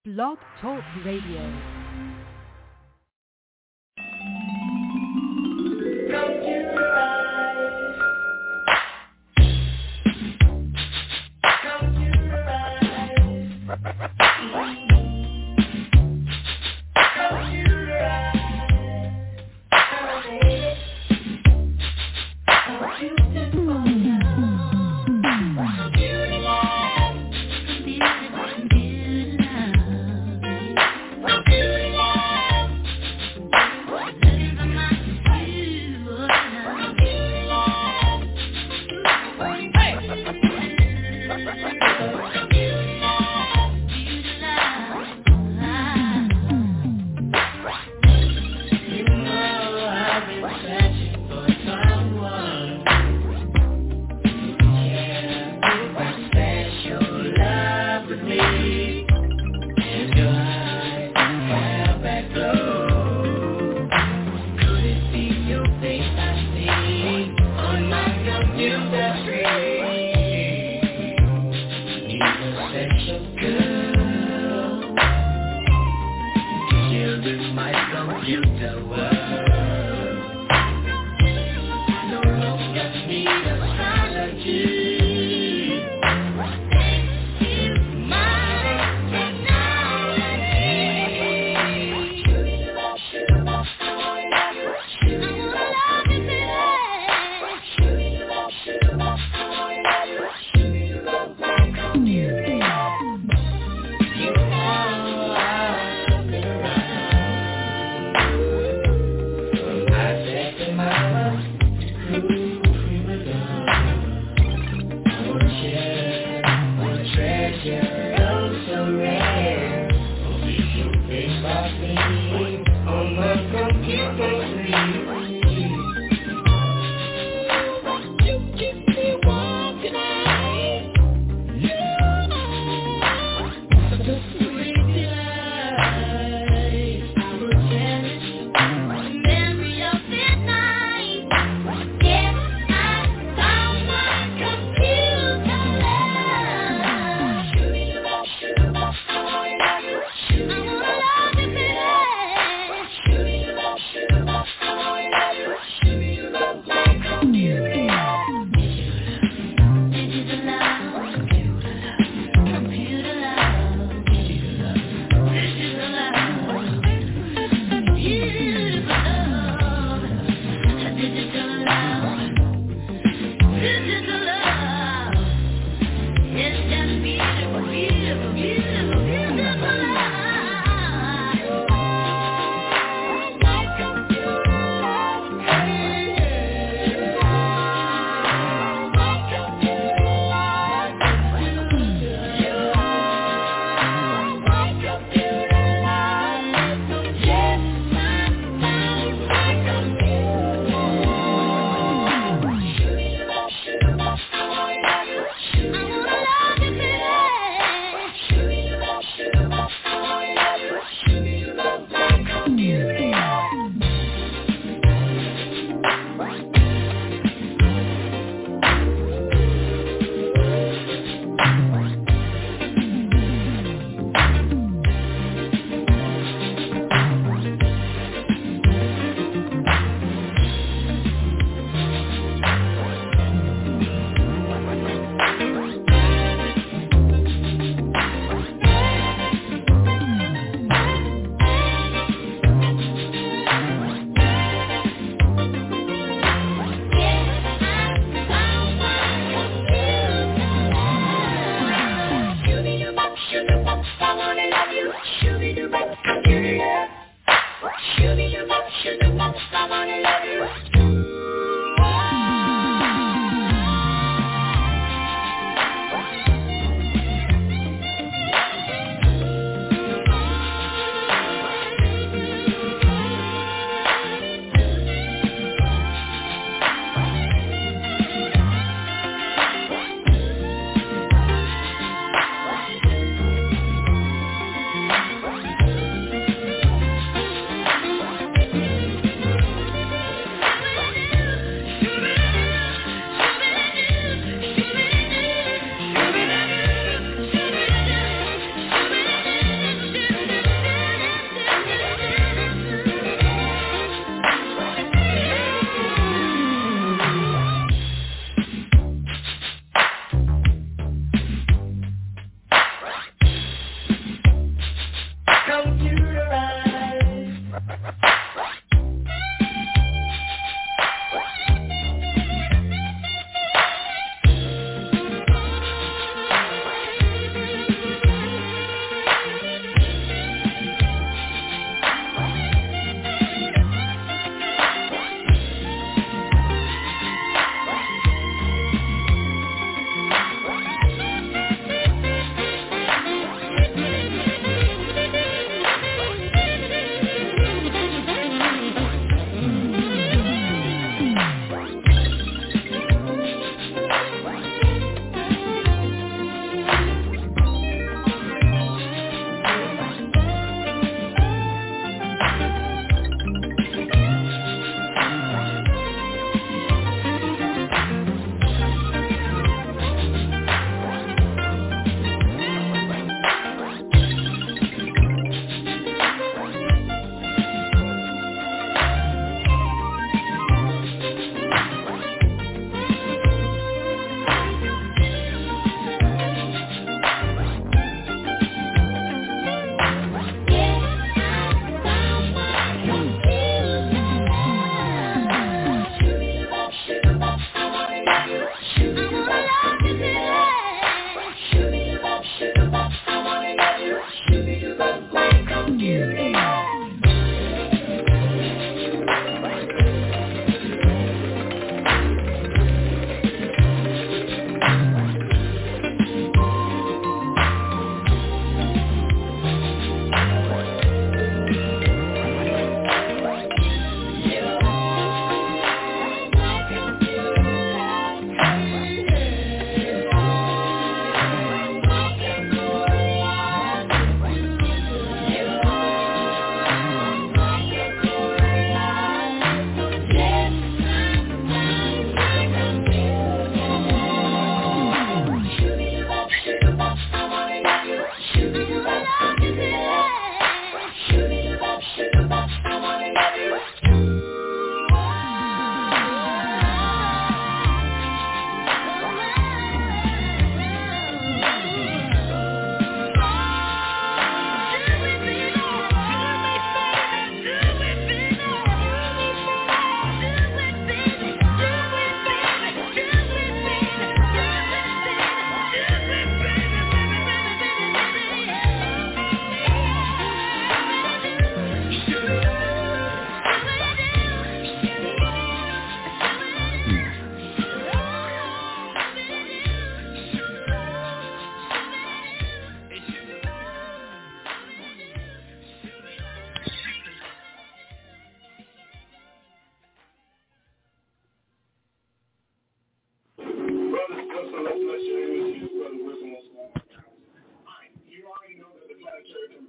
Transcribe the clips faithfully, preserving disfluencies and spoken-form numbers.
Blog Talk Radio.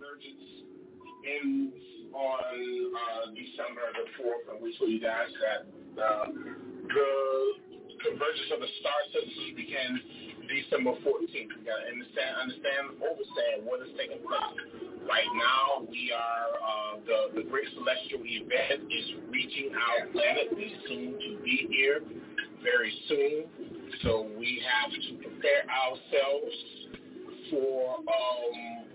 Convergence ends on uh, December the fourth, and we told you guys that uh, the Convergence of the Star Systems begins December fourteenth. We got to understand, understand, understand what is taking place. Right now, we are, uh, the, the Great Celestial Event is reaching our planet. We soon to be here very soon. So we have to prepare ourselves for um,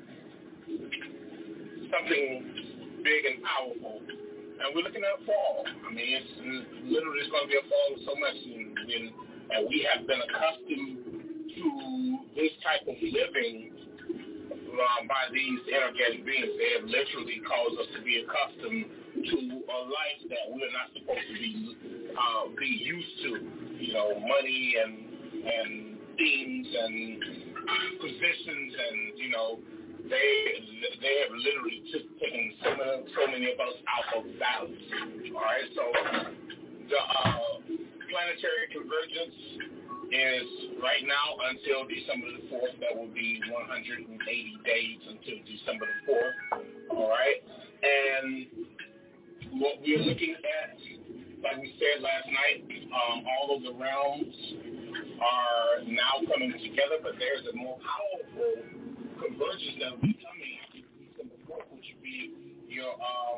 something big and powerful. And we're looking at fall. I mean, it's literally it's going to be a fall of so much. And, and, and we have been accustomed to this type of living Uh, by these energetic beings. They have literally caused us to be accustomed to a life that we're not supposed to be uh, be used to. You know, money and and things and positions, and you know, they they have literally just taken so many, so many of us out of balance. All right, so the uh, planetary convergence is right now until December the fourth. That will be one hundred eighty days until December the fourth. All right. And what we're looking at, like we said last night, um, all of the realms are now coming together, but there's a more powerful convergence that will be coming after December fourth, which would be your um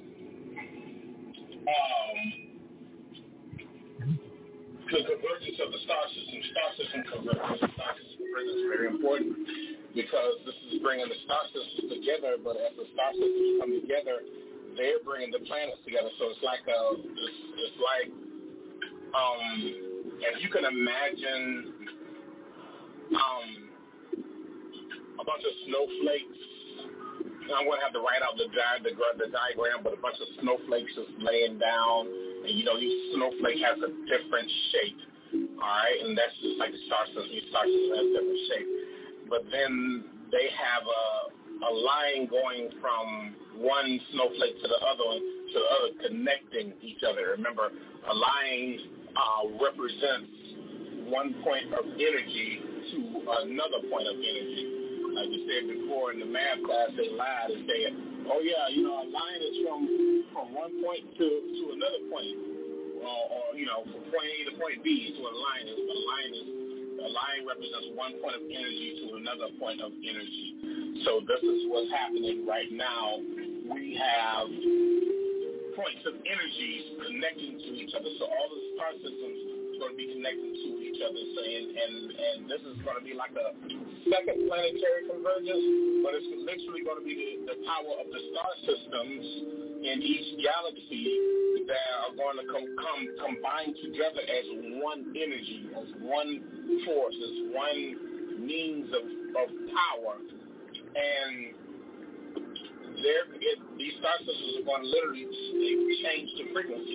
um the convergence of the star system. Star system convergence. The star system convergence is very important because this is bringing the star systems together. But as the star systems come together, they're bringing the planets together. So it's like a, it's, it's like, um, if you can imagine, um, a bunch of snowflakes. I'm going to have to write out the, di- the, the diagram, but a bunch of snowflakes just laying down. And, you know, each snowflake has a different shape, all right? And that's just like the star system. Each star system has a different shape. But then they have a, a line going from one snowflake to the other one, to the other, connecting each other. Remember, a line uh, represents one point of energy to another point of energy. Like we said before in the math class, they lied and said, oh, yeah, you know, a line is from, from one point to, to another point, or, or, you know, from point A to point B is what a line is. But a line is, a line represents one point of energy to another point of energy. So this is what's happening right now. We have points of energies connecting to each other. So all the star systems are going to be connected to each other. So, and, and, and this is going to be like a second planetary convergence, but it's literally going to be the, the power of the star systems in each galaxy that are going to come, come combine together as one energy, as one force, as one means of, of power. And There, it, these star systems are going to literally change the frequency.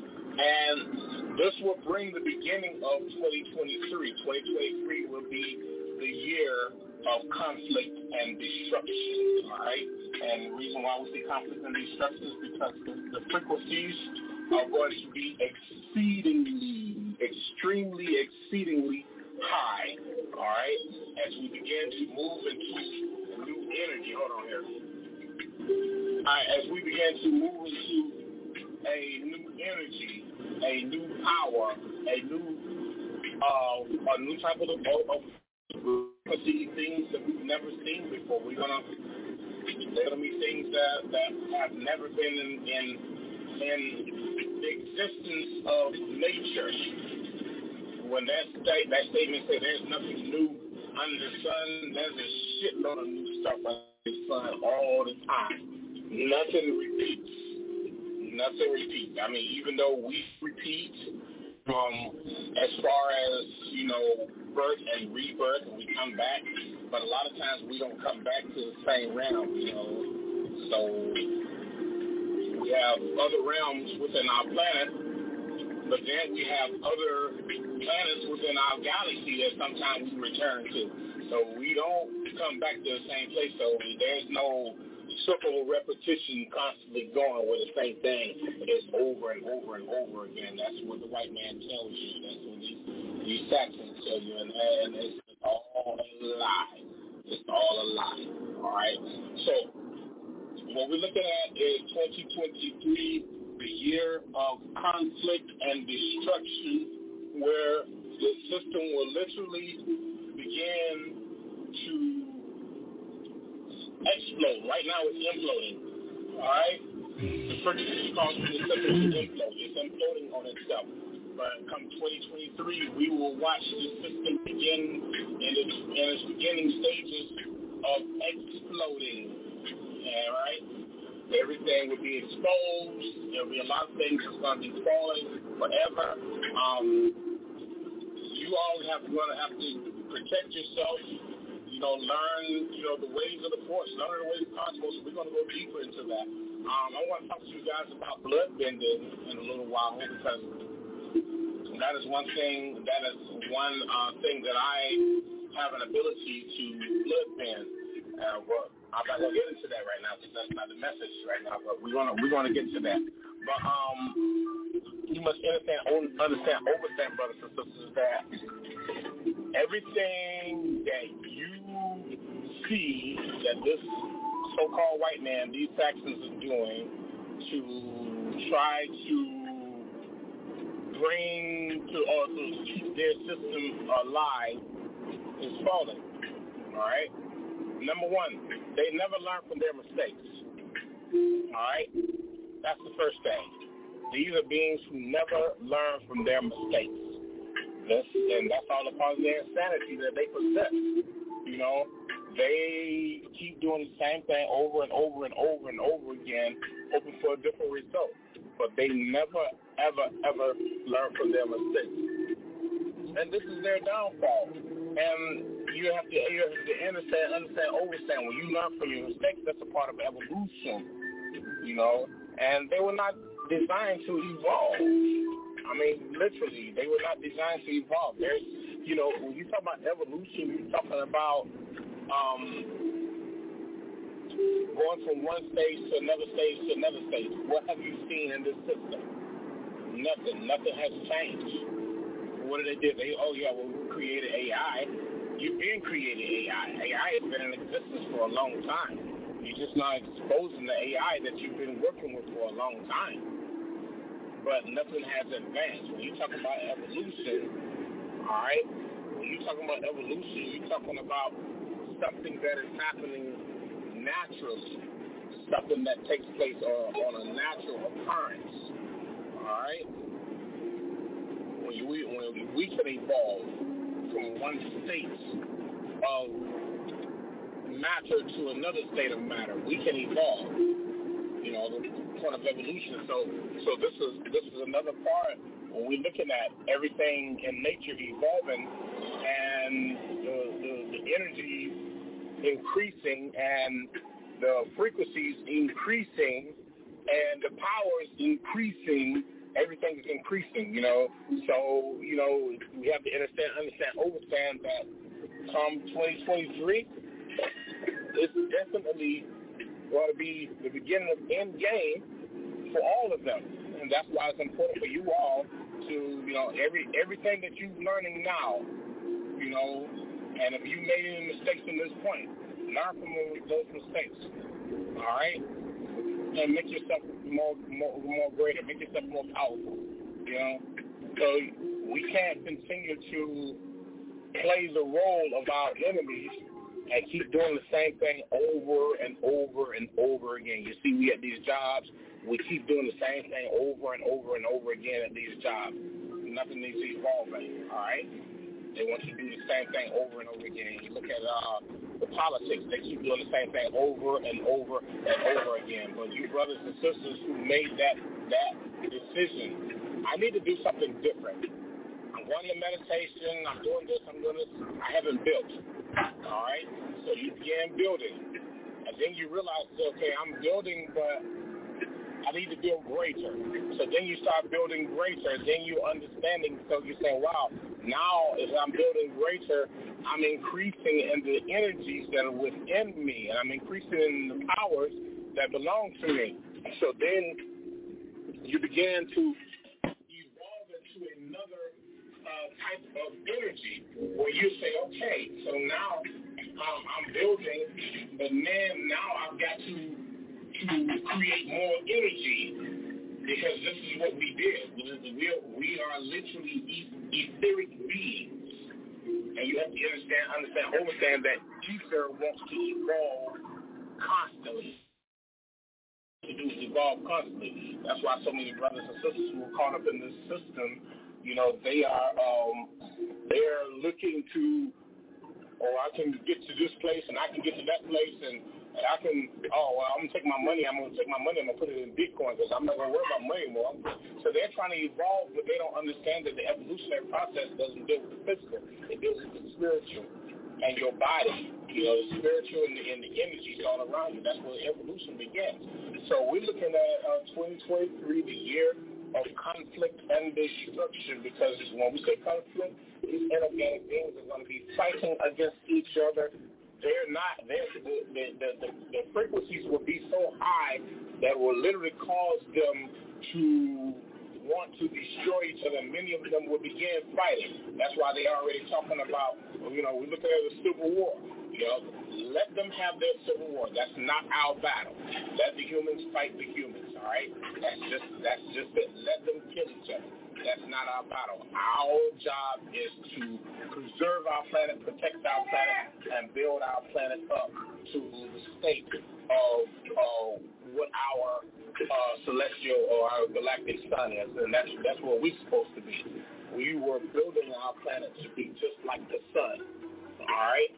And this will bring the beginning of twenty twenty-three. twenty twenty-three will be the year of conflict and destruction, all right? And the reason why we see conflict and destruction is because the, the frequencies are going to be exceedingly, extremely, exceedingly high, all right? As we begin to move into new energy. Hold on here. All right, as we begin to move into a new energy, a new power, a new, uh, a new type of, of, of see things that we've never seen before. We're gonna, they're gonna be things that, that have never been in, in in the existence of nature. When that state, that statement said there's nothing new under the sun, there's a shitload of new stuff under the sun all the time. Nothing repeats. Nothing repeats. I mean, even though we repeat, um, as far as, you know, birth and rebirth, and we come back, but a lot of times we don't come back to the same realm, you know. So we have other realms within our planet, but then we have other planets within our galaxy that sometimes we return to. So we don't come back to the same place. So there's no circle of repetition constantly going where the same thing is over and over and over again. That's what the white man tells you. That's what these, these Saxons tell you. And, and it's all a lie. It's all a lie. All right. So what we're looking at is twenty twenty-three, the year of conflict and destruction, where the system will literally begin to explode. Right now it's imploding. All right? The frequency causing the system to implode. It's imploding on itself. But come twenty twenty-three, we will watch the system begin in its, in its beginning stages of exploding. All right? Everything will be exposed. There will be a lot of things that's going to be falling forever. Um, you all have going to have to protect yourself. You know, learn, you know, the ways of the force, learn the ways of the cosmos. We're going to go deeper into that. Um, I want to talk to you guys about blood bending in a little while because that is one thing, that is one uh, thing that I have an ability to blood bend. Uh, well, I'm not going to get into that right now because that's not the message right now, but we're going to we're going to get to that. But um, you must understand, understand, understand, brothers and sisters, that everything that you see that this so-called white man, these Saxons, are doing to try to bring to or to keep their system alive is falling. All right. Number one, they never learn from their mistakes. All right. That's the first thing. These are beings who never learn from their mistakes. This, and that's all a part of their insanity that they possess. You know, they keep doing the same thing over and over and over and over again, hoping for a different result. But they never, ever, ever learn from their mistakes. And this is their downfall. And you have to, you have to understand, understand, understand. When you learn from your mistakes, that's a part of evolution. You know, and they were not designed to evolve. I mean, literally, they were not designed to evolve. There's, you know, when you talk about evolution, you're talking about um, going from one stage to another stage to another stage. What have you seen in this system? Nothing. Nothing has changed. What did they do? They, oh, yeah, well, we created A I. You've been creating A I. A I has been in existence for a long time. You're just not exposing the A I that you've been working with for a long time. But nothing has advanced. When you talk about evolution, all right, when you're talking about evolution, you're talking about something that is happening naturally, something that takes place on, on a natural occurrence, all right? When, you, when we can evolve from one state of matter to another state of matter, we can evolve. You know, the point of evolution. So, so this is this is another part when we're looking at everything in nature evolving and the, the, the energy increasing and the frequencies increasing and the powers increasing. Everything is increasing. You know, so you know we have to understand, understand, understand that come twenty twenty-three, it's definitely going to be the beginning of end game for all of them. And that's why it's important for you all to, you know, every everything that you're learning now, you know, and if you made any mistakes from this point, learn from those mistakes, all right? And make yourself more, more, more greater, make yourself more powerful, you know? So we can't continue to play the role of our enemies and keep doing the same thing over and over and over again. You see, we at these jobs, we keep doing the same thing over and over and over again at these jobs. Nothing needs to evolve, all right? They want you to do the same thing over and over again. You look at uh, the politics, they keep doing the same thing over and over and over again. But you brothers and sisters who made that, that decision, I need to do something different. I'm going to meditation, I'm doing this, I'm doing this. I haven't built. All right? So you began building. And then you realize, okay, I'm building, but I need to build greater. So then you start building greater. Then you're understanding, so you're saying, wow, now as I'm building greater, I'm increasing in the energies that are within me, and I'm increasing in the powers that belong to me. So then you begin to evolve into another Uh, type of energy where you say, okay, so now um, I'm building, but then now I've got to to create more energy because this is what we did. We are, we are literally etheric beings, and you have to understand, understand, understand that ether wants to evolve constantly. To do is evolve constantly. That's why so many brothers and sisters who are caught up in this system, you know, they are um, they're looking to, oh, I can get to this place and I can get to that place and, and I can, oh, well, I'm going to take my money, I'm going to take my money and I'm going to put it in Bitcoin because I'm not going to worry about money anymore. So they're trying to evolve, but they don't understand that the evolutionary process doesn't deal with the physical. It deals with the spiritual and your body, you know, the spiritual and the, and the energies all around you. That's where evolution begins. So we're looking at uh, twenty twenty-three, the year of conflict and destruction, because when we say conflict, these inorganic beings are going to be fighting against each other. They're not, they're, the, the, the, the, the frequencies will be so high that will literally cause them to want to destroy each other. Many of them will begin fighting. That's why they're already talking about, you know, we're looking at a civil war. You know, let them have their civil war. That's not our battle. Let the humans fight the humans, all right? That's just that's just it. Let them kill each other. That's not our battle. Our job is to preserve our planet, protect our planet, and build our planet up to the state of uh, what our uh, celestial or our galactic sun is, and that's that's where we're supposed to be. We were building our planet to be just like the sun, all right?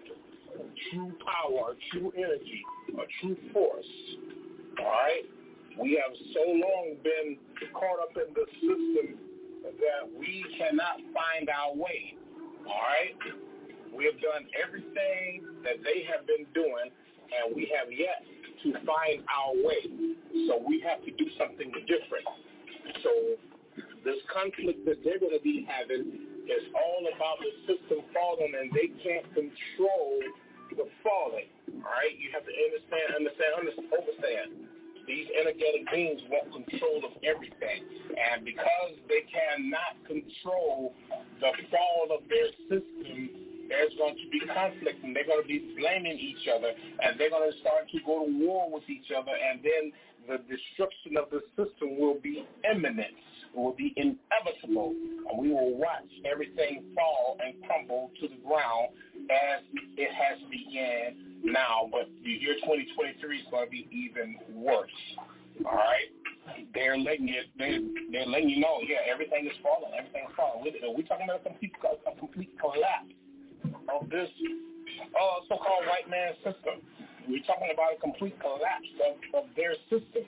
True power, true energy, a true force, all right? We have so long been caught up in the system that we cannot find our way, all right? We have done everything that they have been doing, and we have yet to find our way. So we have to do something different. So this conflict that they're going to be having is all about the system falling, and they can't control the falling, all right? You have to understand, understand, understand. These energetic beings want control of everything, and because they cannot control the fall of their system, there's going to be conflict, and they're going to be blaming each other, and they're going to start to go to war with each other, and then the destruction of the system will be imminent. It will be inevitable, and we will watch everything fall and crumble to the ground as it has begun now. But the year twenty twenty-three is going to be even worse. All right, they're letting you they're, they're letting you know, yeah, everything is falling, everything is falling. We're, we're talking about a complete a complete collapse of this uh, so-called white man system. We're talking about a complete collapse of, of their system.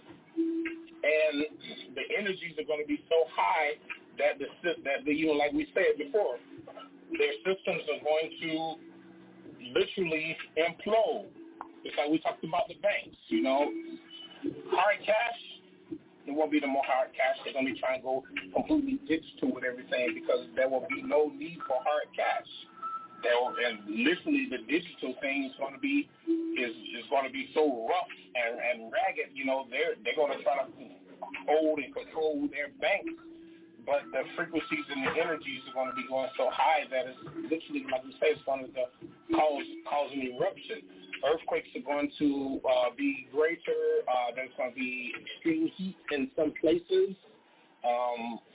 And the energies are going to be so high that the that the, you know, like we said before, their systems are going to literally implode. It's like we talked about the banks. You know, hard cash, there won't be no more hard cash. They're going to be trying to go completely digital with everything because there will be no need for hard cash. There will, and literally the digital thing is going to be is is going to be so rough and, and ragged. You know, they're they're going to try to hold and control their banks, but the frequencies and the energies are going to be going so high that it's literally, like we say, it's going to cause cause an eruption. Earthquakes are going to uh, be greater. Uh, there's going to be extreme heat in some places. Um,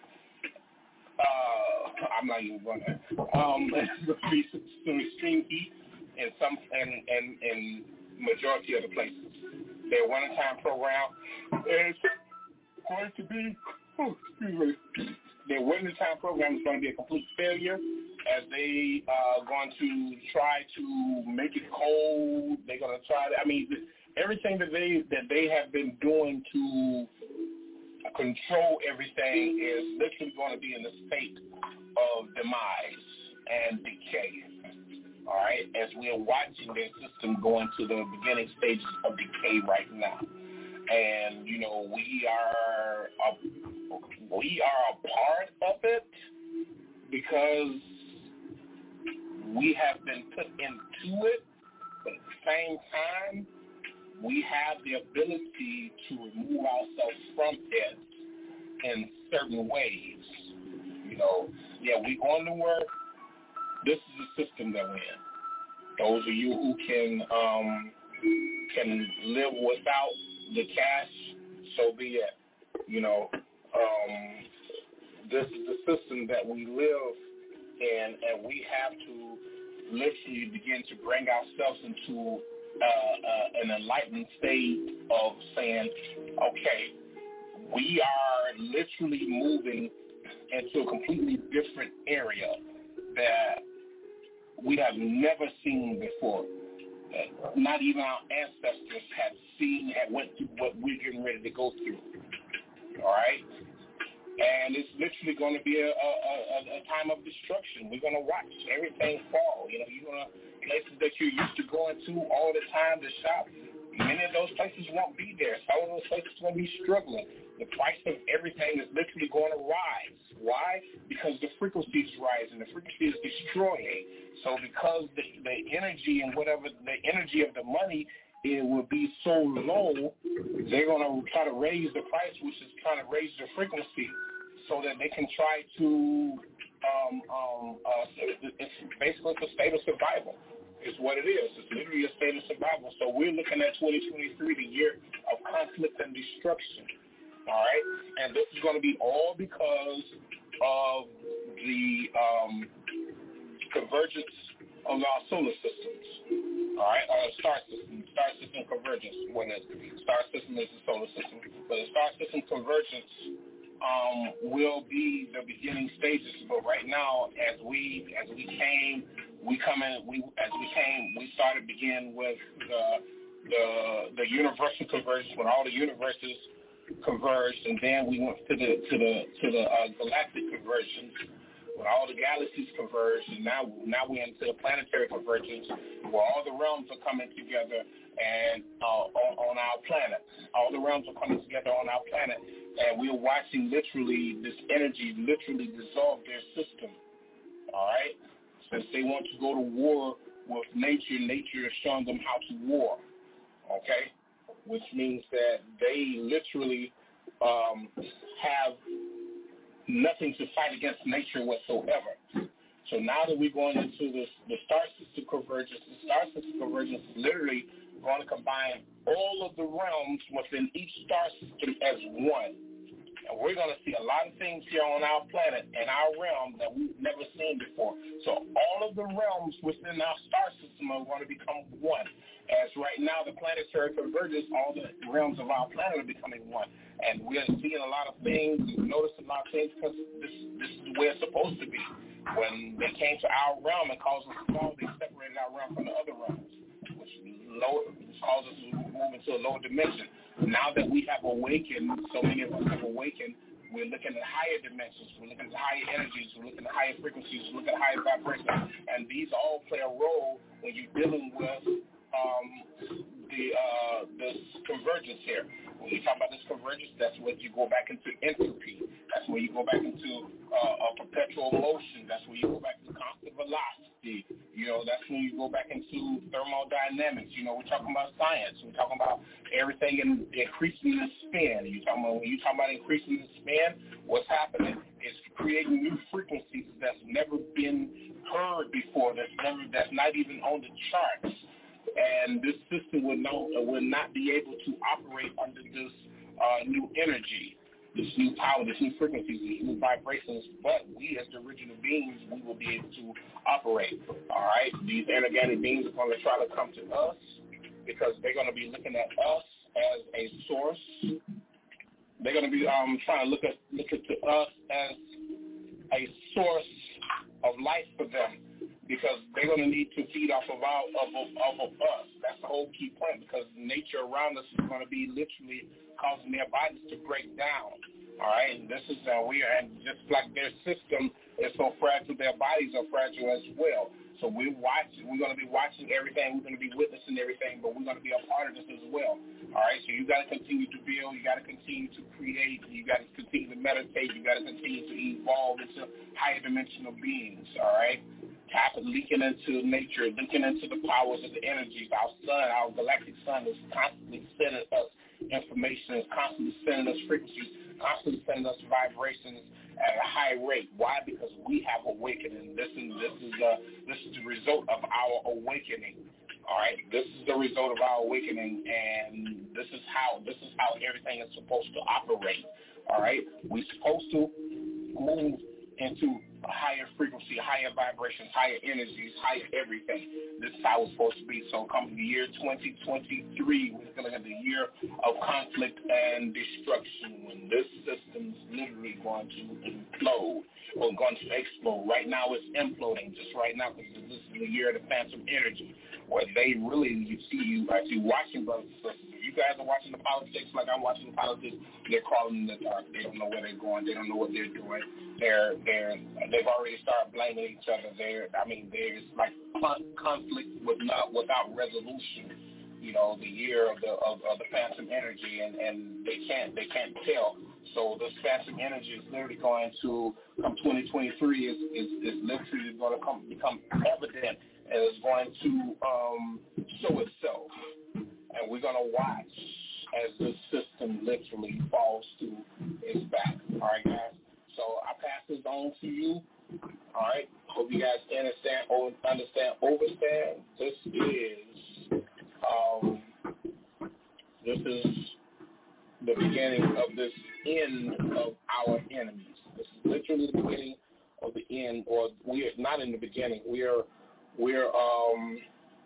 Uh, I'm not even going to. Um, there's going to be some, some extreme heat in some, and in, in, in majority of the places. Their one-time program is going to be. Oh, excuse me. Their winter-time program is going to be a complete failure, as they are uh, going to try to make it cold. They're going to try. To, I mean, everything that they that they have been doing to control everything is literally going to be in a state of demise and decay. All right, as we are watching their system go into the beginning stages of decay right now, and you know we are a, we are a part of it because we have been put into it, but at the same time, we have the ability to remove ourselves from it in certain ways. You know, yeah, we going to work. This is the system that we're in. Those of you who can um, can live without the cash, so be it. You know, um, this is the system that we live in, and we have to literally begin to bring ourselves into uh, uh, an enlightened state of saying, okay, we are literally moving into a completely different area that we have never seen before. Uh, not even our ancestors had seen and went through what we're getting ready to go through. All right? And it's literally going to be a, a, a time of destruction. We're going to watch everything fall. You know, you're going to, places that you're used to going to all the time to shop, many of those places won't be there. Some of those places are going to be struggling. The price of everything is literally going to rise. Why? Because the frequency is rising. The frequency is destroying. So because the, the energy and whatever, the energy of the money, it will be so low, they're going to try to raise the price, which is trying to raise the frequency so that they can try to, um, um, uh, it's basically a state of survival. It's what it is. It's literally a state of survival. So we're looking at twenty twenty-three, the year of conflict and destruction. All right? And this is going to be all because of the um, convergence of our solar systems. All right? Or star system. Star system convergence. When the star system is the solar system. But the star system convergence um, will be the beginning stages. But right now, as we as we came, we come in, we as we came, we started begin with the the the universal convergence when all the universes converged, and then we went to the to the to the uh, galactic convergence when all the galaxies converged, and now now we're into the planetary convergence where all the realms are coming together and uh, on, on our planet. All the realms are coming together on our planet, and we're watching literally this energy literally dissolve their system. All right. Since they want to go to war with nature, nature is showing them how to war, okay? Which means that they literally um, have nothing to fight against nature whatsoever. So now that we're going into this, the star system convergence, the star system convergence is literally going to combine all of the realms within each star system as one. And we're going to see a lot of things here on our planet and our realm that we've never seen before. So all of the realms within our star system are going to become one. As right now, the planetary convergence, all the realms of our planet are becoming one. And we're seeing a lot of things, noticing a lot of things because this, this is the way it's supposed to be. When they came to our realm and caused us to fall, they separated our realm from the other realms, which lower, caused us to move into a lower dimension. Now that we have awakened, so many of us have awakened, we're looking at higher dimensions, we're looking at higher energies, we're looking at higher frequencies, we're looking at higher vibrations, and these all play a role when you're dealing with um, the uh, this convergence here. When you talk about this convergence, that's when you go back into entropy. That's when you go back into uh, a perpetual motion. That's when you go back to constant velocity. You know, that's when you go back into thermodynamics. You know, we're talking about science. We're talking about everything in increasing the spin. You talking about when you talk about increasing the spin, what's happening is creating new frequencies that's never been heard before. That's never that's not even on the charts. And this system will not, will not be able to operate under this uh, new energy, this new power, this new frequencies, these new vibrations. But we, as the original beings, we will be able to operate. All right, these inorganic beings are going to try to come to us because they're going to be looking at us as a source. They're going to be um, trying to look at look at to us as a source of life for them. Because they're going to need to feed off of our of, of, of, of us. That's the whole key point. Because nature around us is going to be literally causing their bodies to break down. All right, and this is uh, we are, and just like their system is so fragile, their bodies are fragile as well. So we're watching. We're going to be watching everything. We're going to be witnessing everything, but we're going to be a part of this as well. All right. So you got to continue to build. You got to continue to create. You got to continue to meditate. You got to continue to evolve into higher dimensional beings. All right. Tap leaking into nature, linking into the powers of the energies. Our sun, our galactic sun, is constantly sending us information, is constantly sending us frequencies, constantly sending us vibrations at a high rate. Why? Because we have awakening. This is this is the this is the result of our awakening. All right, this is the result of our awakening, and this is how this is how everything is supposed to operate. All right, we're supposed to move into a higher frequency, higher vibrations, higher energies, higher everything. This is how it's supposed to be. So come the year twenty twenty-three, we're going to have the year of conflict and destruction when this system's literally going to implode or going to explode. Right now it's imploding just right now because this is the year of the phantom energy where they really, you see you actually watching brothers and sisters. If you guys are watching the politics like I'm watching the politics, they're crawling in the dark. They don't know where they're going. They don't know what they're doing. They're, they're, they've already started blaming each other. They're, I mean, there's like conflict with not, without resolution. You know, the year of the of, of the phantom energy, and, and they can't they can't tell. So this phantom energy is literally going to come twenty twenty-three is is, is literally going to come become evident and is going to um, show itself, and we're going to watch as this system literally falls to its back. All right, guys. So I pass this on to you. All right. Hope you guys understand, understand, overstand. This is, um, this is the beginning of this end of our enemies. This is literally the beginning of the end, or we are not in the beginning. We are, we're, um,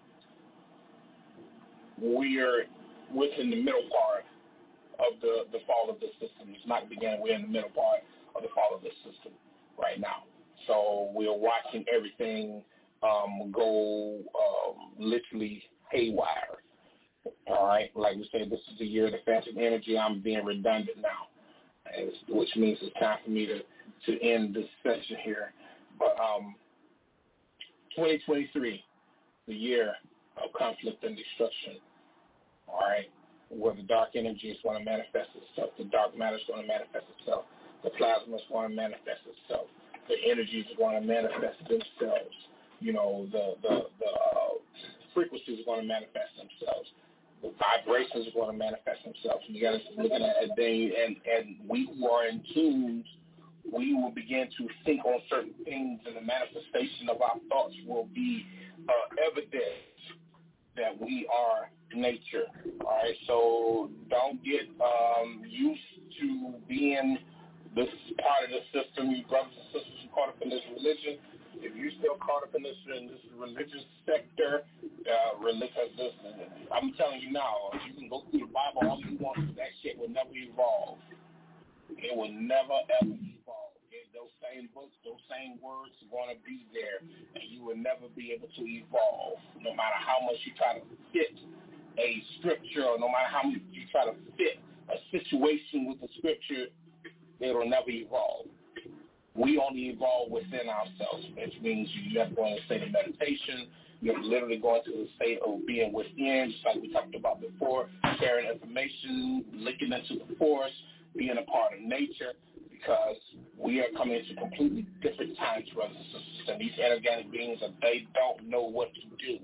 we are within the middle part of the, the fall of the system. It's not the beginning. We're in the middle part of the fall of the system right now. So we're watching everything um, go um, literally haywire. All right, like we said, this is the year of the phantom energy. I'm being redundant now, as, which means it's time for me to, to end this session here. But um, twenty twenty-three, the year of conflict and destruction. All right, where the dark energy is going to manifest itself, the dark matter is going to manifest itself, the plasma is going to manifest itself, the energies are going to manifest themselves. You know, the the, the uh, frequencies are going to manifest themselves. The vibrations are going to manifest themselves. And you got to look at that thing, and, and we who are in tune, we will begin to think on certain things, and the manifestation of our thoughts will be uh, evidence that we are nature. All right, so don't get um, used to being this part of the system. You brothers and sisters who caught up in this religion, if you're still caught up in this in this religious sector, uh, religious, I'm telling you now, you can go through the Bible all you want, that shit will never evolve. It will never ever evolve. It, those same books, those same words are going to be there, and you will never be able to evolve, no matter how much you try to fit a scripture, or no matter how much you try to fit a situation with the scripture, it will never evolve. We only evolve within ourselves, which means you have to go in a state of meditation. You're literally going to a state of being within, just like we talked about before, sharing information, linking into the force, being a part of nature, because we are coming into completely different times, brothers and sisters, and these inorganic beings, they don't know what to do.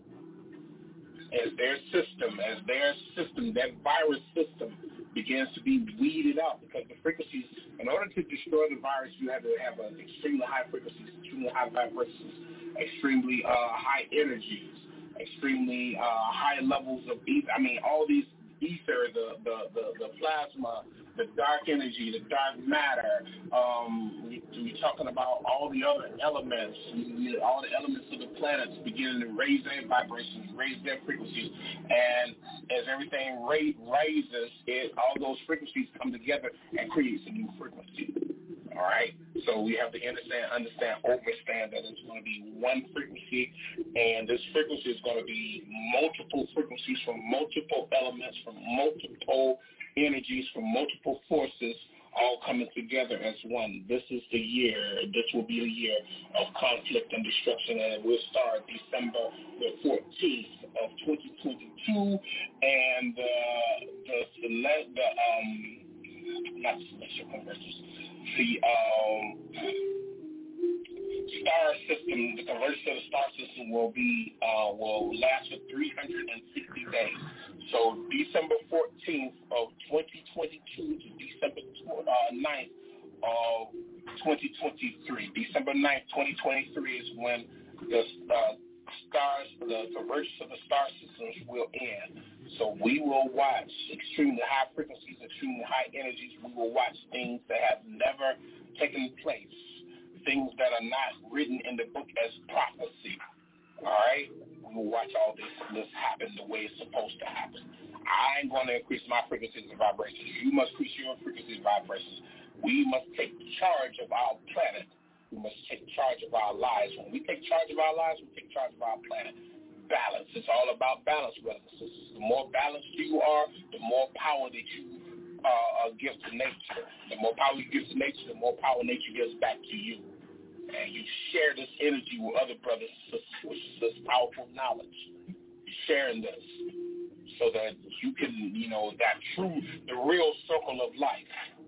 As their system, as their system, that virus system begins to be weeded out, because the frequencies, in order to destroy the virus, you have to have an extremely high frequencies, extremely high vibrations, extremely uh, high energies, extremely uh, high levels of ether. I mean, all these ether, the, the, the, the plasma, the dark energy, the dark matter. Um, we, we're talking about all the other elements, we, all the elements of the planets beginning to raise their vibrations, raise their frequencies, and as everything ra- raises, it, all those frequencies come together and creates a new frequency. All right, so we have to understand, understand, overstand that it's going to be one frequency, and this frequency is going to be multiple frequencies from multiple elements, from multiple energies, from multiple forces, all coming together as one. This is the year, this will be the year of conflict and destruction, and it will start December the fourteenth of twenty twenty-two, and uh, the, the, the, um, not the celestial convergence, the um, star system, the convergence of the star system will be uh, will last for three hundred sixty days. So December fourteenth of twenty twenty-two to December ninth of twenty twenty-three. December ninth, twenty twenty-three is when the uh, stars, the convergence of the star systems will end. So we will watch extremely high frequencies, extremely high energies. We will watch things that have never taken place, things that are not written in the book as prophecy. All right? We will watch all this, this happen the way it's supposed to happen. I ain't going to increase my frequencies and vibrations. You must increase your frequencies and vibrations. We must take charge of our planet. We must take charge of our lives. When we take charge of our lives, we take charge of our planet. Balance. It's all about balance, brothers and sisters. The more balanced you are, the more power that you uh, give to nature. The more power you give to nature, the more power nature gives back to you. And you share this energy with other brothers and sisters, which is this powerful knowledge. Sharing this so that you can, you know, that true, the real circle of life,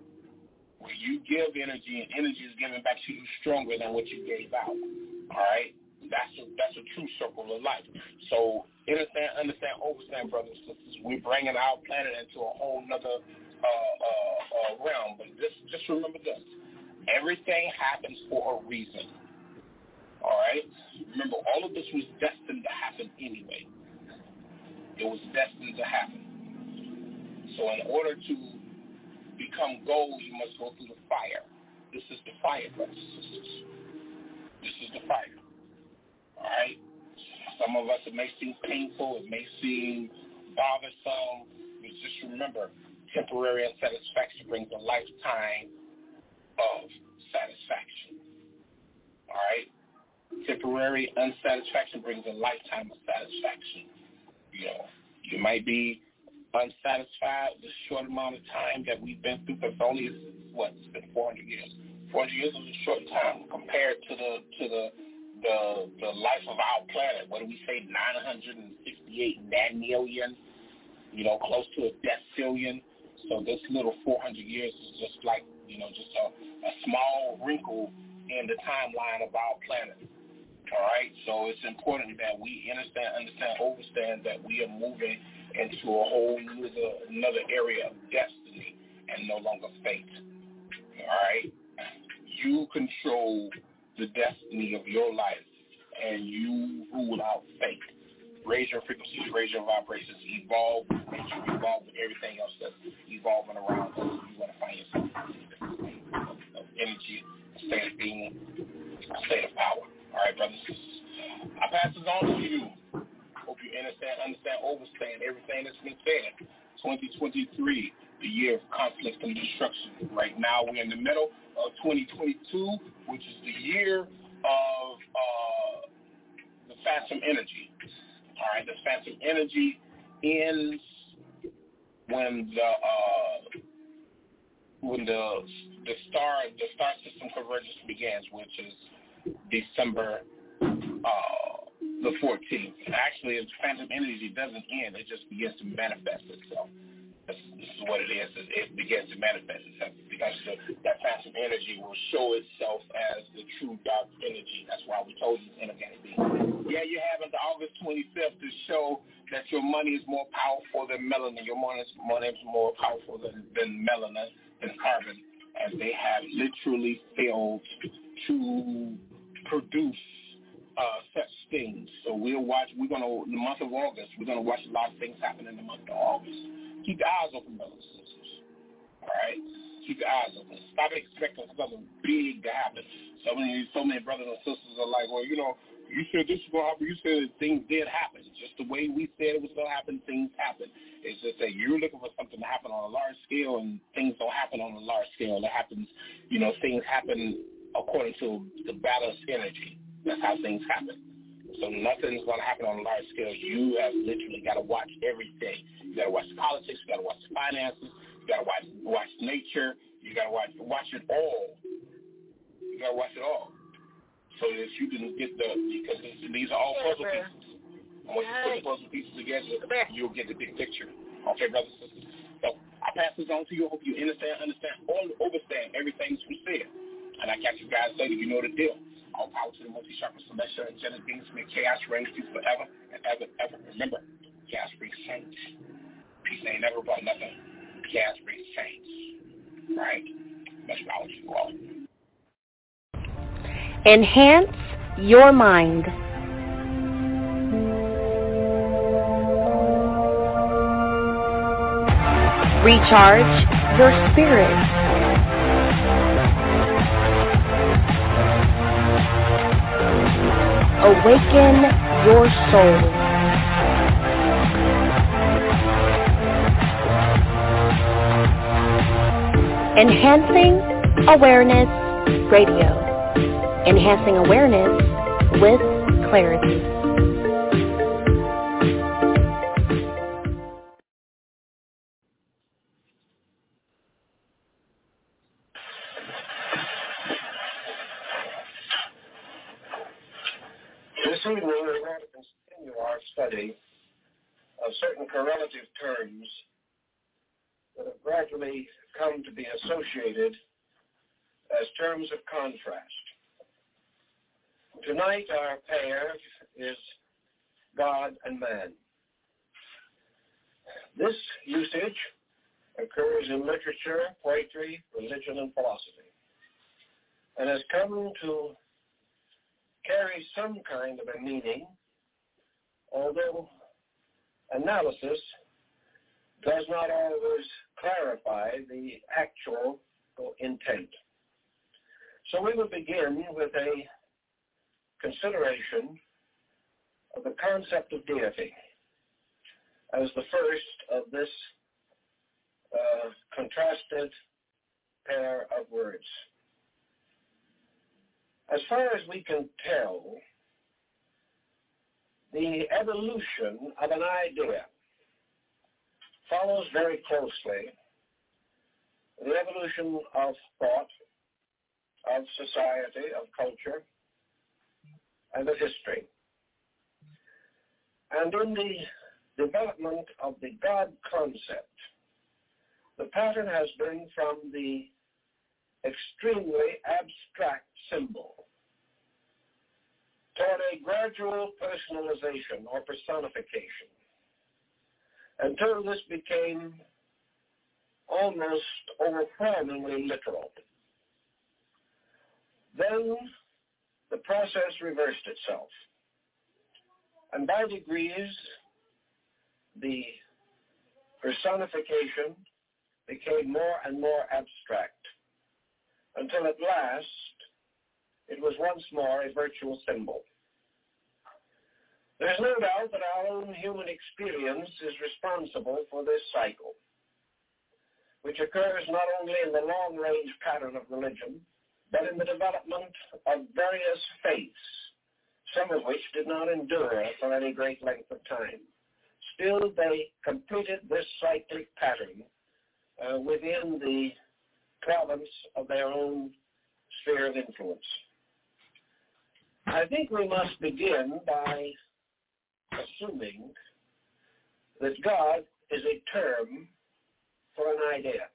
where you give energy and energy is given back to you stronger than what you gave out. All right? That's a, that's a true circle of life. So understand, understand, understand, brothers and sisters. We're bringing our planet into a whole nother uh, uh, uh, realm. But this, just remember this. Everything happens for a reason. All right? Remember, all of this was destined to happen anyway. It was destined to happen. So in order to become gold, you must go through the fire. This is the fire, brothers and sisters. This is the fire. All right? Some of us, it may seem painful. It may seem bothersome. But just remember, temporary unsatisfaction brings a lifetime of satisfaction. All right? Temporary unsatisfaction brings a lifetime of satisfaction. You know, you might be unsatisfied with the short amount of time that we've been through, because only, what, it's been four hundred years. four hundred years is a short time compared to the to the the the life of our planet. What do we say, nine hundred sixty-eight nanillion, you know, close to a decillion. So this little four hundred years is just like, you know, just a, a small wrinkle in the timeline of our planet. All right? So it's important that we understand, understand, understand that we are moving into a whole another, another area of destiny and no longer fate. All right? You control the destiny of your life, and you rule out fate. Raise your frequencies, raise your vibrations, evolve, and you evolve with everything else that's evolving around us. You want to find yourself in a energy, a state of being, a state of power. All right, brothers. I pass this on to you. Hope you understand, understand, overstand everything that's been said. twenty twenty-three, the year of conflict and destruction. Right now, we're in the middle of twenty twenty-two, which is the year of uh, the phantom energy. All right, the phantom energy ends when the uh, when the the star the star system convergence begins, which is December uh, the fourteenth. Actually, the phantom energy doesn't end; it just begins to manifest itself. This, this is what it is. It, it begins to manifest itself because the, that phantom energy will show itself as the true dark energy. That's why we told you it's inorganic being. Yeah, you have until August twenty-fifth to show that your money is more powerful than melanin. Your money is, money is more powerful than, than melanin, than carbon, as they have literally failed to produce uh, such things. So we'll watch. We're gonna in the month of August. We're gonna watch a lot of things happen in the month of August. Keep your eyes open, brothers and sisters. All right? Keep your eyes open. Stop expecting something big to happen. So many, so many brothers and sisters are like, well, you know, you said this was going to happen. You said things did happen. Just the way we said it was going to happen, things happen. It's just that you're looking for something to happen on a large scale, and things don't happen on a large scale. It happens, you know, things happen according to the balanced energy. That's how things happen. So nothing's going to happen on a large scale. You have literally got to watch everything. You got to watch the politics. You got to watch the finances. You got to watch watch nature. You got to watch watch it all. You got to watch it all, so that you can get the, because these are all puzzle pieces. And once you put the puzzle pieces together, you'll get the big picture. Okay, brothers and sisters. So I pass this on to you. I hope you understand, understand, all overstand everything we said. And I catch you guys later. You know the deal. All power to the multi-chakra celestial angelic beings. May chaos reign through forever and ever, ever. Remember, chaos brings change. They ain't never brought nothing gas-based change. Right? Much knowledge to you all. Enhance your mind. Recharge your spirit. Awaken your soul. Enhancing Awareness Radio. Enhancing awareness with clarity. This evening we're going to continue our study of certain correlative terms that have gradually come to be associated as terms of contrast. Tonight our pair is God and man. This usage occurs in literature, poetry, religion, and philosophy, and has come to carry some kind of a meaning, although analysis does not always clarify the actual intent. So we will begin with a consideration of the concept of deity as the first of this uh, contrasted pair of words. As far as we can tell, the evolution of an idea follows very closely the evolution of thought, of society, of culture, and of history. And in the development of the God concept, the pattern has been from the extremely abstract symbol toward a gradual personalization or personification until this became almost overwhelmingly literal. Then the process reversed itself, and by degrees the personification became more and more abstract until at last it was once more a virtual symbol. There's no doubt that our own human experience is responsible for this cycle, which occurs not only in the long-range pattern of religion, but in the development of various faiths, some of which did not endure for any great length of time. Still, they completed this cyclic pattern uh, within the province of their own sphere of influence. I think we must begin by assuming that God is a term for an idea.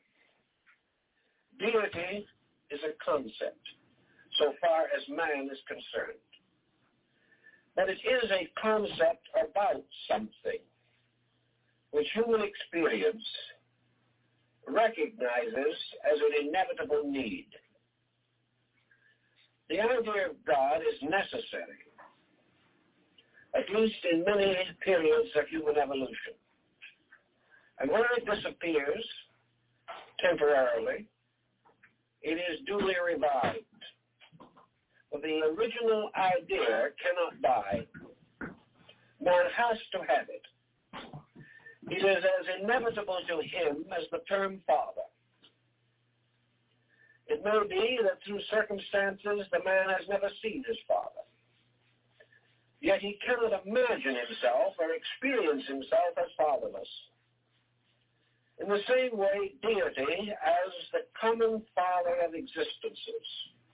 Deity is a concept, so far as man is concerned. But it is a concept about something which human experience recognizes as an inevitable need. The idea of God is necessary, at least in many periods of human evolution. And when it disappears temporarily, it is duly revived. But the original idea cannot die. Man has to have it. It is as inevitable to him as the term father. It may be that through circumstances the man has never seen his father. Yet he cannot imagine himself or experience himself as fatherless. In the same way, deity, as the common father of existences,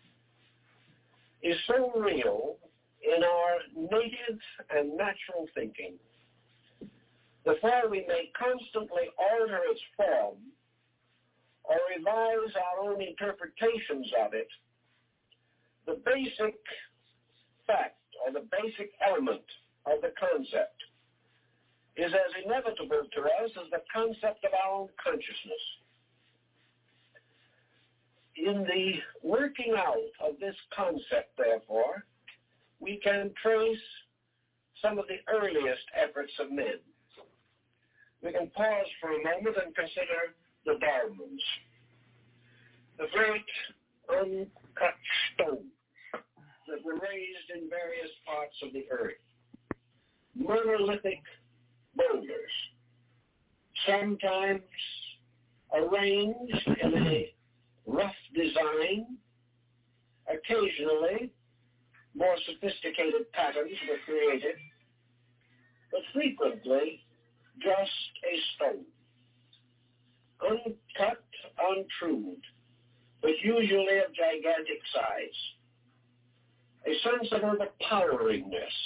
is so real in our native and natural thinking that while we may constantly alter its form or revise our own interpretations of it, the basic fact or the basic element of the concept is as inevitable to us as the concept of our own consciousness. In the working out of this concept, therefore, we can trace some of the earliest efforts of men. We can pause for a moment and consider the dolmens, the great uncut stones that were raised in various parts of the earth, monolithic boulders, sometimes arranged in a rough design. Occasionally, more sophisticated patterns were created, but frequently just a stone, uncut, untrued, but usually of gigantic size. A sense of overpoweringness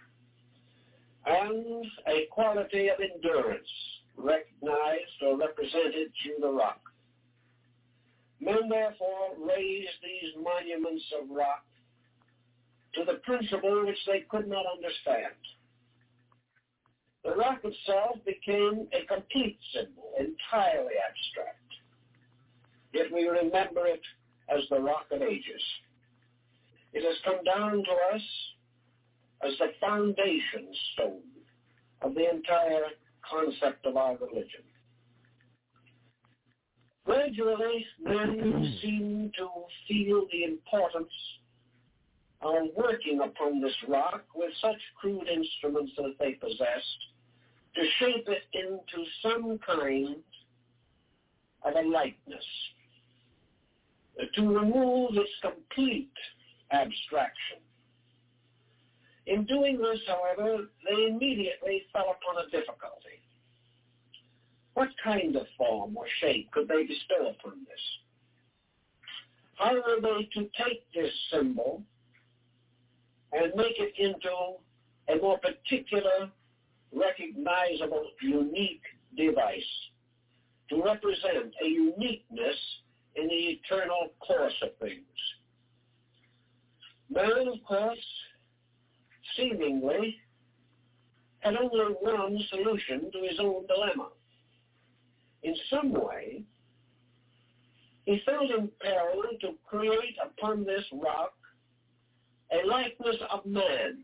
and a quality of endurance recognized or represented through the rock. Men, therefore, raised these monuments of rock to the principle which they could not understand. The rock itself became a complete symbol, entirely abstract. Yet we remember it as the Rock of Ages. It has come down to us as the foundation stone of the entire concept of our religion. Gradually, men seem to feel the importance of working upon this rock with such crude instruments that they possessed to shape it into some kind of a likeness, to remove its complete abstraction. In doing this, however, they immediately fell upon a difficulty. What kind of form or shape could they bestow upon this? How were they to take this symbol and make it into a more particular, recognizable, unique device to represent a uniqueness in the eternal course of things? Man, of course, seemingly had only one solution to his own dilemma. In some way, he felt impelled to create upon this rock a likeness of man.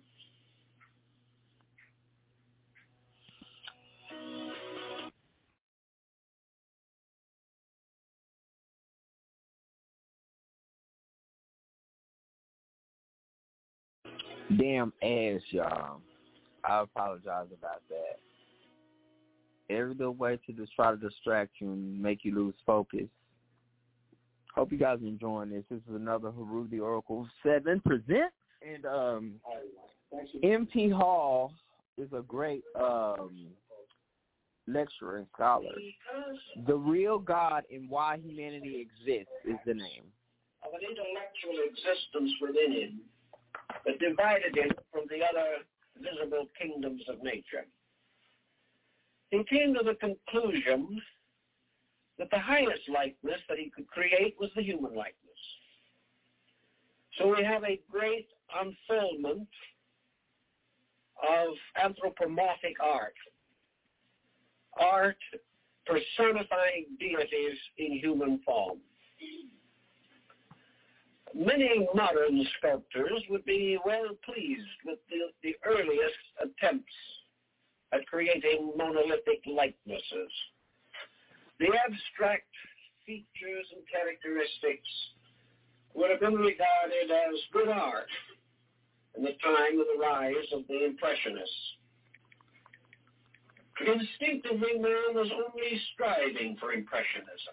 Damn ass, y'all. I apologize about that. Every little way to just try to distract you and make you lose focus. Hope you guys are enjoying this. This is another Haru the Oracle seven present. And um, M T Hall is a great um, lecturer and scholar. The Real God and Why Humanity Exists is the name. Of an intellectual existence within him that divided him from the other visible kingdoms of nature. He came to the conclusion that the highest likeness that he could create was the human likeness. So we have a great unfoldment of anthropomorphic art, art personifying deities in human form. Many modern sculptors would be well pleased with the, the earliest attempts at creating monolithic likenesses. The abstract features and characteristics would have been regarded as good art in the time of the rise of the Impressionists. Instinctively, man was only striving for Impressionism.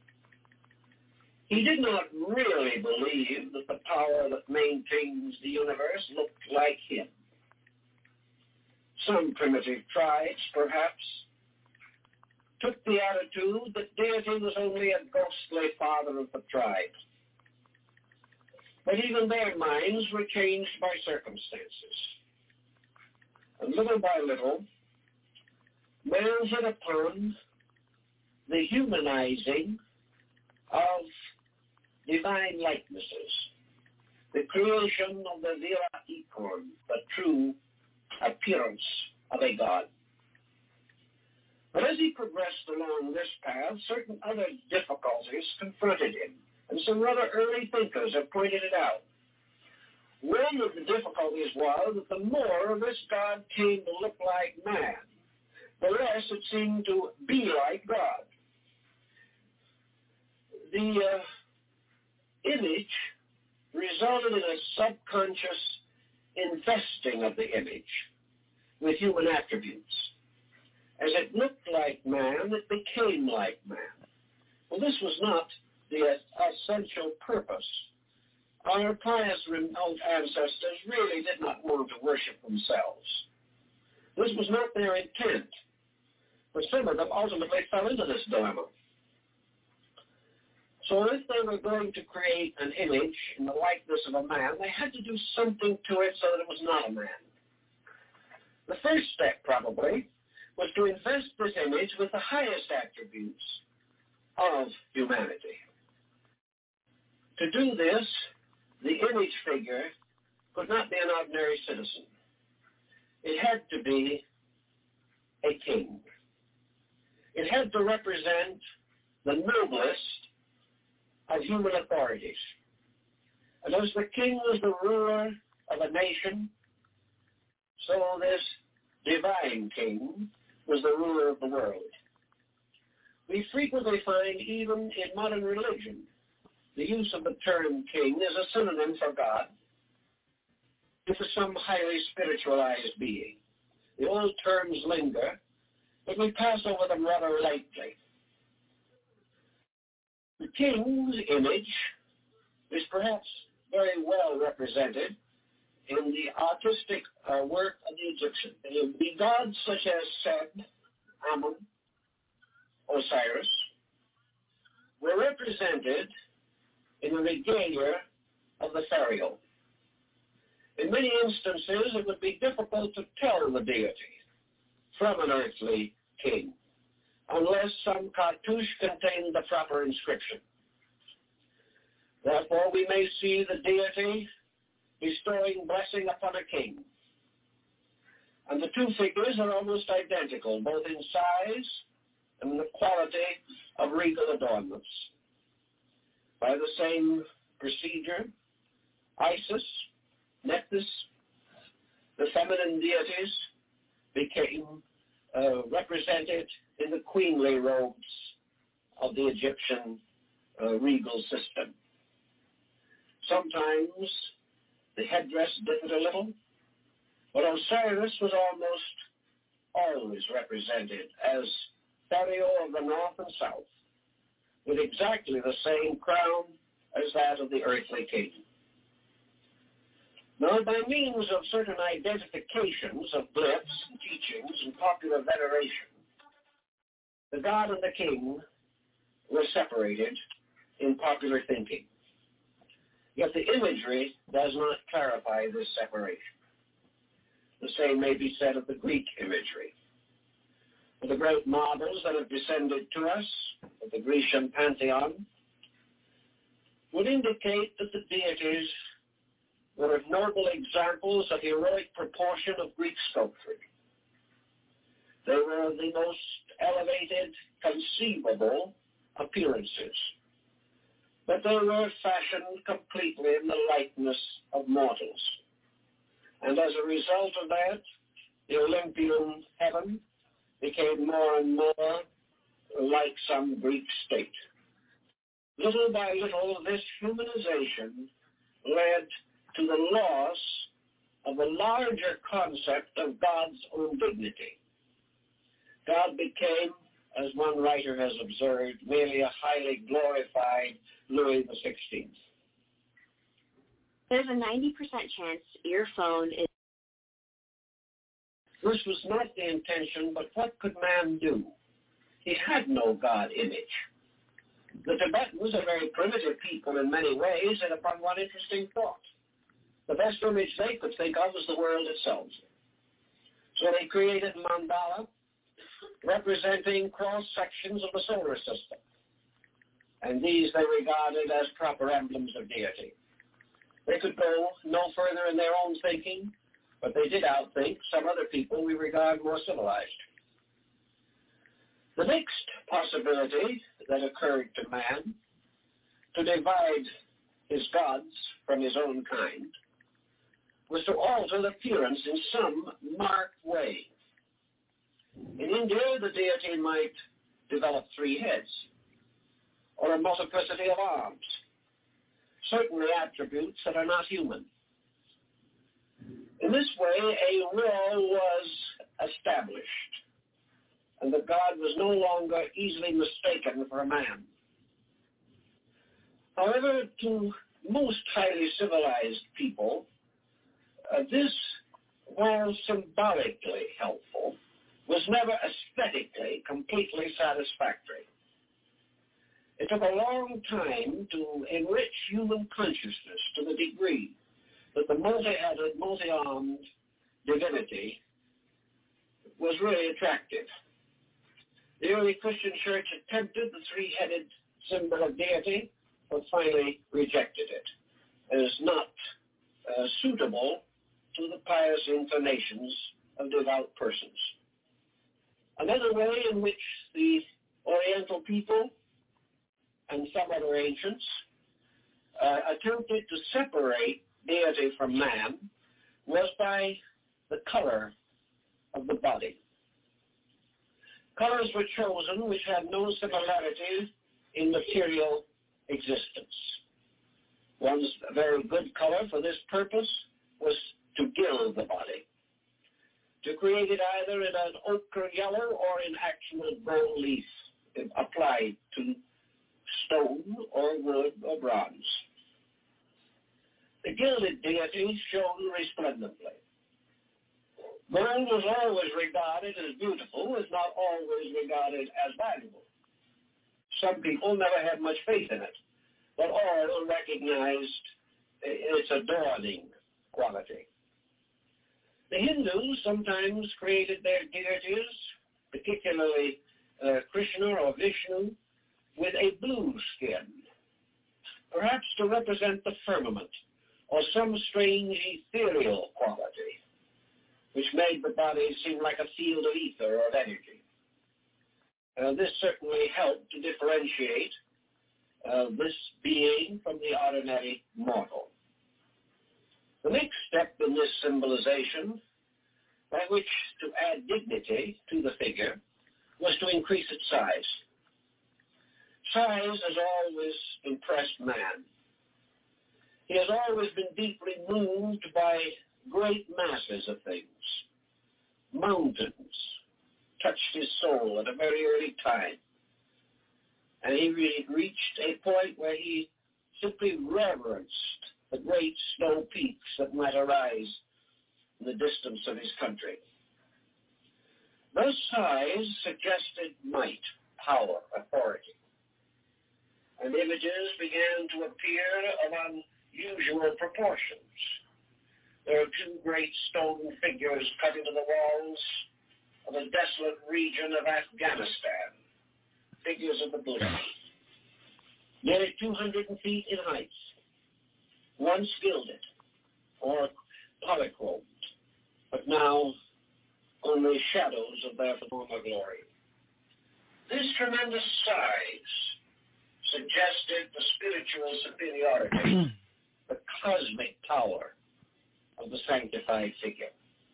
He did not really believe that the power that maintains the universe looked like him. Some primitive tribes, perhaps, took the attitude that deity was only a ghostly father of the tribe. But even their minds were changed by circumstances. And little by little, man hit upon the humanizing of divine likenesses, the creation of the vera icorn, the true appearance of a god. But as he progressed along this path, certain other difficulties confronted him, and some rather early thinkers have pointed it out. One of the difficulties was that the more this God came to look like man, the less it seemed to be like God. The uh, image resulted in a subconscious investing of the image with human attributes. As it looked like man, it became like man. Well, this was not the essential purpose. Our pious remote ancestors really did not want to worship themselves. This was not their intent. But some of them ultimately fell into this dilemma. So if they were going to create an image in the likeness of a man, they had to do something to it so that it was not a man. The first step, probably, was to invest this image with the highest attributes of humanity. To do this, the image figure could not be an ordinary citizen. It had to be a king. It had to represent the noblest of human authorities. And as the king was the ruler of a nation, so this divine king was the ruler of the world. We frequently find, even in modern religion, the use of the term king is a synonym for God and for some highly spiritualized being. The old terms linger, but we pass over them rather lightly. The king's image is perhaps very well represented in the artistic uh, work of the Egyptians. The gods such as Set, Amun, Osiris were represented in the regalia of the pharaoh. In many instances, it would be difficult to tell the deity from an earthly king unless some cartouche contained the proper inscription. Therefore, we may see the deity bestowing blessing upon a king. And the two figures are almost identical, both in size and the quality of regal adornments. By the same procedure, Isis, Nephthys, the feminine deities, became uh, represented in the queenly robes of the Egyptian uh, regal system. Sometimes the headdress differed a little, but Osiris was almost always represented as pharaoh of the north and south, with exactly the same crown as that of the earthly king. Now, by means of certain identifications of glyphs and teachings and popular veneration, the god and the king were separated in popular thinking. Yet the imagery does not clarify this separation. The same may be said of the Greek imagery. The great marbles that have descended to us, of the Grecian pantheon, would indicate that the deities were noble examples of heroic proportion of Greek sculpture. They were the most elevated, conceivable appearances, but they were fashioned completely in the likeness of mortals. And as a result of that, the Olympian heaven became more and more like some Greek state. Little by little, this humanization led to the loss of the larger concept of God's own dignity. God became, as one writer has observed, merely a highly glorified Louis the sixteenth. There's a ninety percent chance your phone is... This was not the intention, but what could man do? He had no God image. The Tibetans are very primitive people in many ways, and upon one interesting thought. The best image they could think of was the world itself. So they created mandala, representing cross-sections of the solar system. And these they regarded as proper emblems of deity. They could go no further in their own thinking, but they did outthink some other people we regard more civilized. The next possibility that occurred to man to divide his gods from his own kind was to alter the appearance in some marked way. In India, the deity might develop three heads or a multiplicity of arms, certainly attributes that are not human. In this way, a law was established, and the god was no longer easily mistaken for a man. However, to most highly civilized people, uh, this, while symbolically helpful, was never aesthetically completely satisfactory. It took a long time to enrich human consciousness to the degree that the multi-headed, multi-armed divinity was really attractive. The early Christian church attempted the three-headed symbol of deity, but finally rejected it as not uh, suitable to the pious inclinations of devout persons. Another way in which the Oriental people and some other ancients uh, attempted to separate deity from man was by the color of the body. Colors were chosen which had no similarity in material existence. One very good color for this purpose was to gild the body, to create it either in an ochre yellow or in actual gold leaf applied to stone or wood or bronze. The gilded deity shone resplendently. Gold was always regarded as beautiful, is not always regarded as valuable. Some people never had much faith in it, but all recognized its adorning quality. The Hindus sometimes created their deities, particularly uh, Krishna or Vishnu, with a blue skin, perhaps to represent the firmament or some strange ethereal quality, which made the body seem like a field of ether or of energy. Uh, this certainly helped to differentiate uh, this being from the ordinary mortal. The next step in this symbolization, by which to add dignity to the figure, was to increase its size. Size has always impressed man. He has always been deeply moved by great masses of things. Mountains touched his soul at a very early time, and he re- reached a point where he simply reverenced the great snow peaks that might arise in the distance of his country. Thus size suggested might, power, authority, and images began to appear of unusual proportions. There are two great stone figures cut into the walls of a desolate region of Afghanistan, figures of the Buddha, nearly two hundred feet in height, once gilded or polychrome, but now only shadows of their former glory. This tremendous size suggested the spiritual superiority, the cosmic power of the sanctified figure.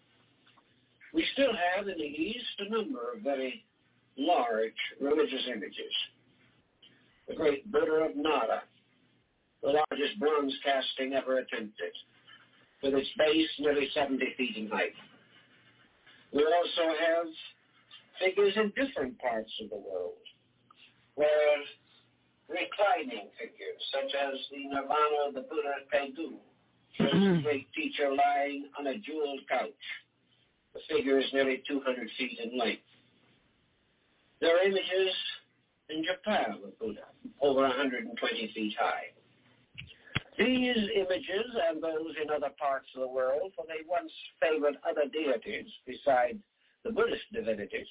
We still have in the East a number of very large religious images. The great Buddha of Nara, the largest bronze casting ever attempted, with its base nearly seventy feet in height. We also have figures in different parts of the world, where reclining figures, such as the Nirvana of the Buddha Pegu, the great teacher lying on a jeweled couch. The figure is nearly two hundred feet in length. There are images in Japan of Buddha, over one hundred twenty feet high. These images and those in other parts of the world, for they once favored other deities besides the Buddhist divinities,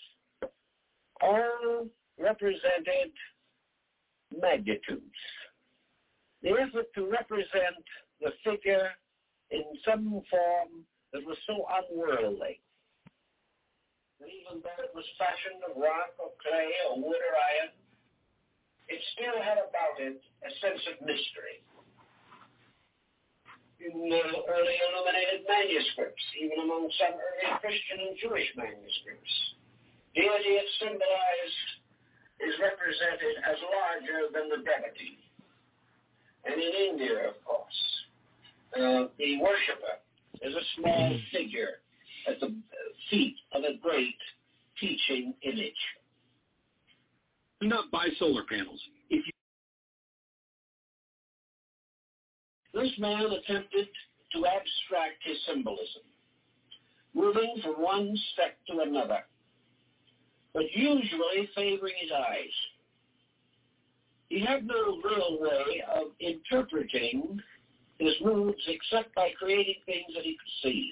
all represented magnitudes. The effort to represent the figure in some form that was so unworldly and even though it was fashioned of rock or clay or wood or iron, it still had about it a sense of mystery. In uh, early illuminated manuscripts, even among some early Christian and Jewish manuscripts, deity is symbolized, is represented as larger than the deity. And in India, of course, uh, the worshipper is a small figure at the feet of a great teaching image. Do not buy solar panels. If you This man attempted to abstract his symbolism, moving from one step to another, but usually favoring his eyes. He had no real way of interpreting his moves except by creating things that he could see.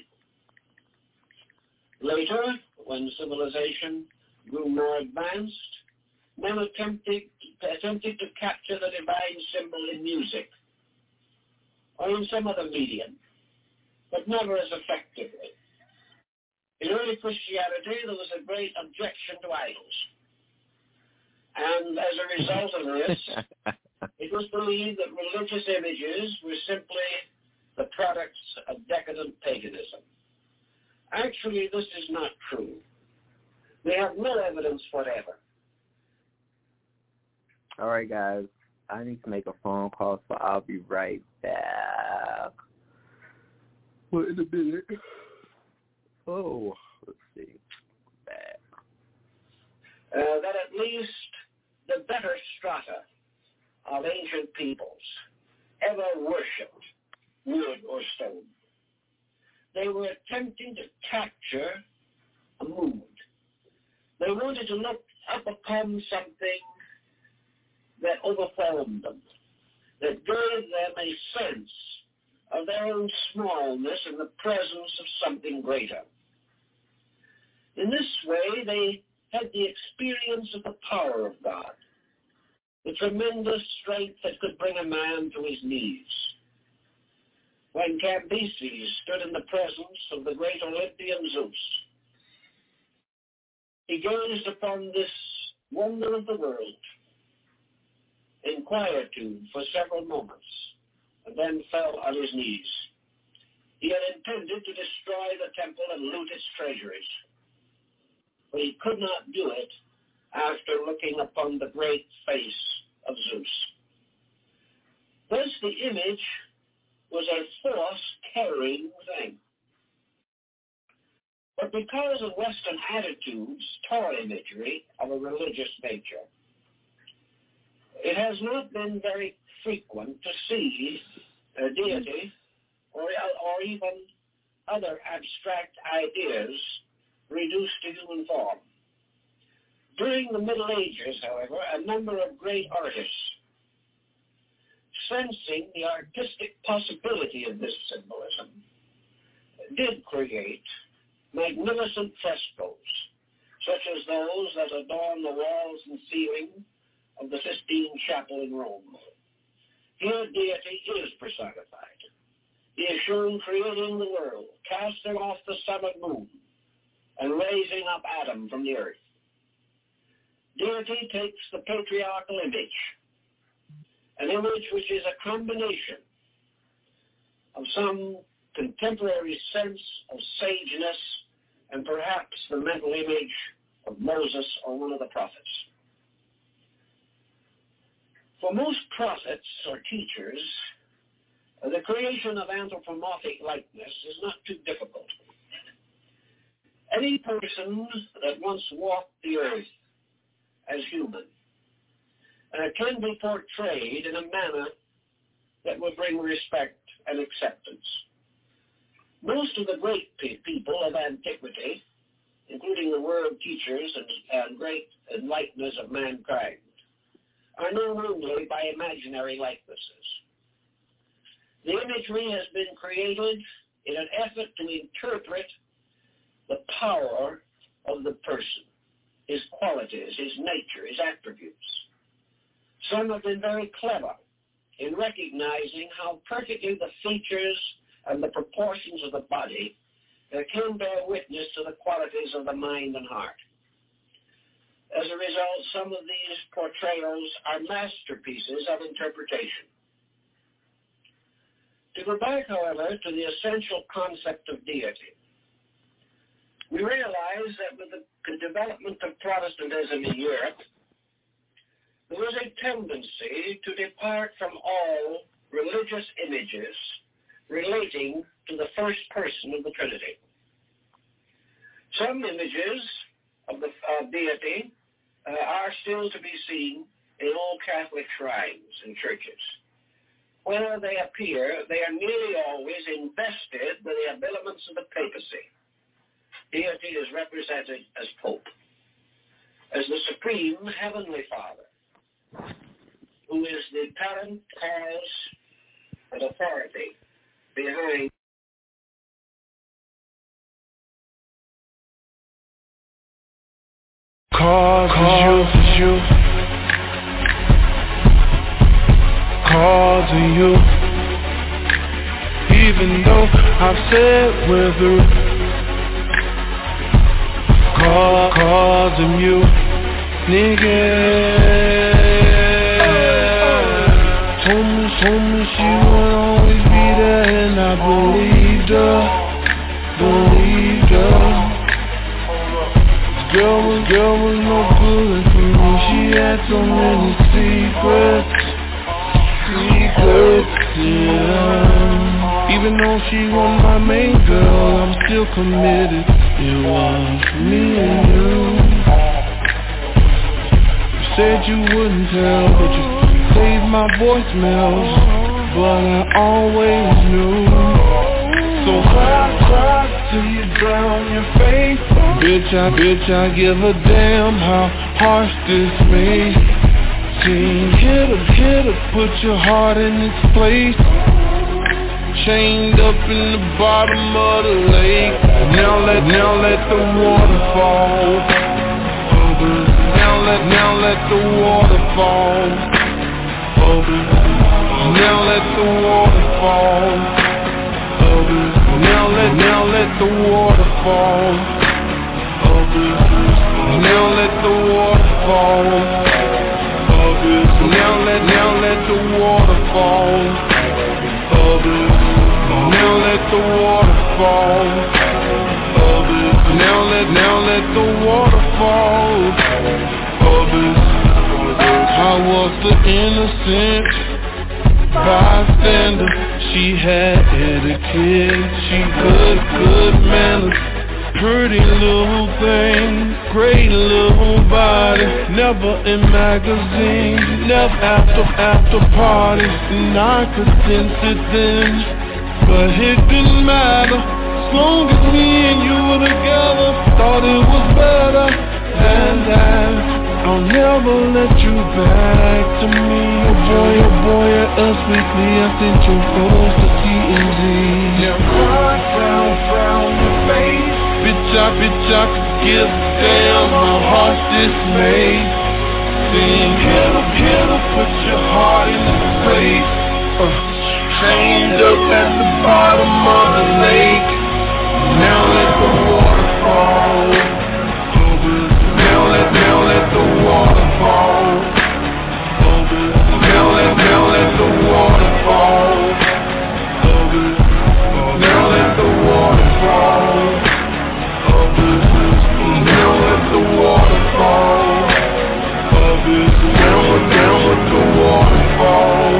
Later, when civilization grew more advanced, men attempted, attempted to capture the divine symbol in music or in some other medium, but never as effectively. In early Christianity, there was a great objection to idols. And as a result of this, it was believed that religious images were simply the products of decadent paganism. Actually, this is not true. We have no evidence whatever. All right, guys. I need to make a phone call, so I'll be right back. Wait a minute. Oh, let's see. Back. Uh, that at least the better strata of ancient peoples ever worshipped wood or stone. They were attempting to capture a mood. They wanted to look up upon something that overwhelmed them, that gave them a sense of their own smallness in the presence of something greater. In this way, they had the experience of the power of God, the tremendous strength that could bring a man to his knees. When Cambyses stood in the presence of the great Olympian Zeus, he gazed upon this wonder of the world in quietude for several moments, and then fell on his knees. He had intended to destroy the temple and loot its treasuries, but he could not do it after looking upon the great face of Zeus. Thus the image was a force-carrying thing. But because of Western attitudes toward imagery of a religious nature, it has not been very frequent to see a deity or, or even other abstract ideas reduced to human form. During the Middle Ages, however, a number of great artists, sensing the artistic possibility of this symbolism, did create magnificent frescoes, such as those that adorn the walls and ceiling of the Sistine Chapel in Rome. Here deity is personified. He is shown creating the world, casting off the sun and moon, and raising up Adam from the earth. Deity takes the patriarchal image, an image which is a combination of some contemporary sense of sageness and perhaps the mental image of Moses or one of the prophets. For most prophets or teachers, the creation of anthropomorphic likeness is not too difficult. Any person that once walked the earth as human uh, can be portrayed in a manner that will bring respect and acceptance. Most of the great pe- people of antiquity, including the world teachers and, and great enlighteners of mankind, are known only by imaginary likenesses. The imagery has been created in an effort to interpret the power of the person, his qualities, his nature, his attributes. Some have been very clever in recognizing how perfectly the features and the proportions of the body uh, can bear witness to the qualities of the mind and heart. As a result, some of these portrayals are masterpieces of interpretation. To go back, however, to the essential concept of deity, we realize that with the development of Protestantism in Europe, there was a tendency to depart from all religious images relating to the first person of the Trinity. Some images of the uh, deity uh, are still to be seen in all Catholic shrines and churches. Where they appear, they are nearly always invested with the habiliments of the papacy. Deity is represented as Pope, as the Supreme Heavenly Father, who is the parent cause and authority behind Cause, cause is you, cause of you. Even though I've said we're through, cause, cause of you, nigga. Told me, told me she would always be there, and I believed her, believed her. Girl was, girl was no good for me. She had so many secrets, secrets, yeah. Even though she wasn't my main girl, I'm still committed. It was me and you. You said you wouldn't tell, but you saved my voicemails. But I always knew. So cry, cry till you drown your face. Bitch, I, bitch, I give a damn how harsh this may seem. Hit her, hit her, put your heart in its place. Chained up in the bottom of the lake. Now let, now let the water fall. Now let, now let the water fall. Now let the water fall. Now let, now let the water fall. Now let the water fall. Now let, now let the water fall. Now let the water fall. Now let, now let the water fall. I was the innocent bystander. She had etiquette. She good, good manners. Pretty little thing, great little body. Never in magazines, never after after parties. And I could sense it then, but it didn't matter. As long as me and you were together, thought it was better than that. I'll never let you back to me. Oh boy, oh boy, at us weekly, I sent your photos to T M Z. Now cry, frown, frown your face. Bitch, I, bitch, I could give a damn how heart's dismayed. Sing, kill her, kill her, put your heart in its place. uh, Chained up at the bottom of the lake. Now let the water fall. Now let, now let the water fall. Now let, now let the water fall. Now let the water fall. Now let the water fall. Down with, down with the waterfall.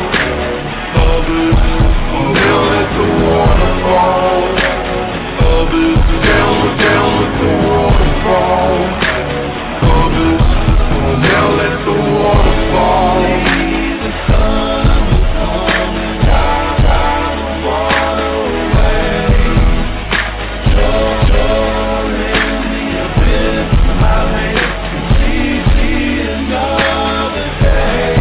Now let the water fall. Down with, down with the waterfall. Now let the water fall. The sun will come and drive, drive the water away. Joy in the abyss, my lady can see, see another day.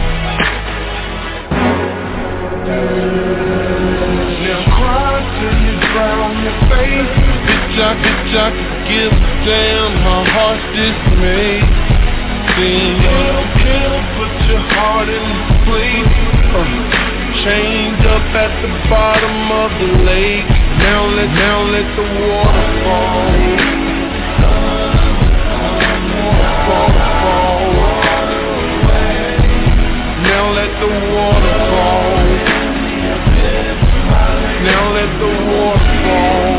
Now cry till you drown your face. Bitch, I, bitch, I could give a damn how harsh this made. Sing, kill, kill, put your heart in place. uh, Chained up at the bottom of the lake. Now let, now let the water fall. Fall, fall. Now let the water fall. Now let the water fall.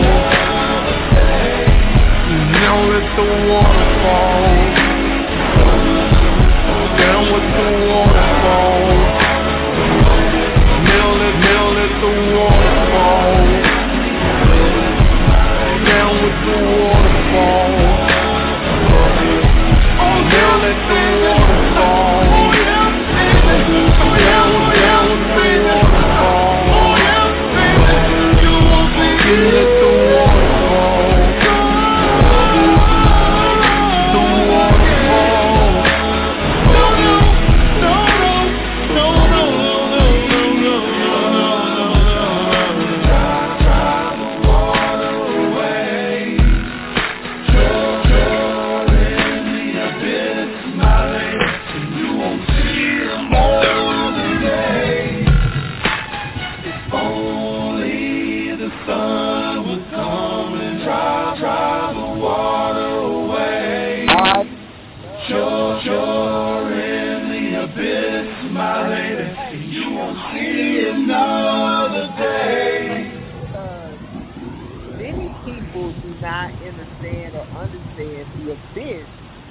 Now let the water fall. Down with the waterfall. Now let, now let the water fall. Down with the waterfall. Oh, now let the water fall. Down, down with the waterfall. Let the water fall. The waterfall. No, no, no, no, no, no, no, no, no, no, no. Drive the water away. Shore, shore in the abyss, my lady, and you won't see another day. If only the sun would come and drive, drive the water away. Shore, shore in the abyss, my lady, and you won't see another day. Many people do not understand or understand the abyss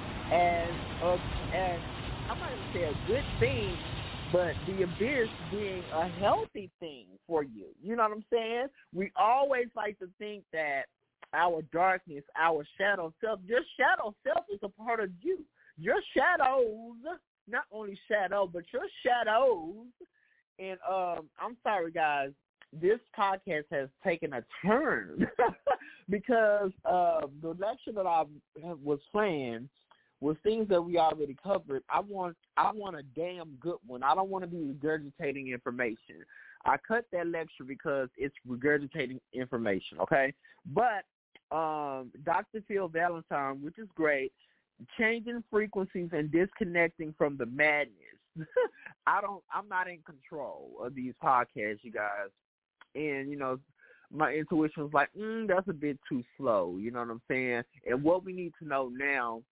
as a, as I'm not gonna say a good thing, but the abyss being a healthy thing for you. You know what I'm saying? We always like to think that our darkness, our shadow self, your shadow self is a part of you. Your shadows, not only shadow, but your shadows. And um, I'm sorry, guys, this podcast has taken a turn because uh, the lecture that I was playing was things that we already covered. I want I want a damn good one. I don't want to be regurgitating information. I cut that lecture because it's regurgitating information, okay? But um, Doctor Phil Valentine, which is great, changing frequencies and disconnecting from the madness. I don't I'm not in control of these podcasts, you guys. And, you know, my intuition was like, mm, that's a bit too slow, you know what I'm saying? And what we need to know now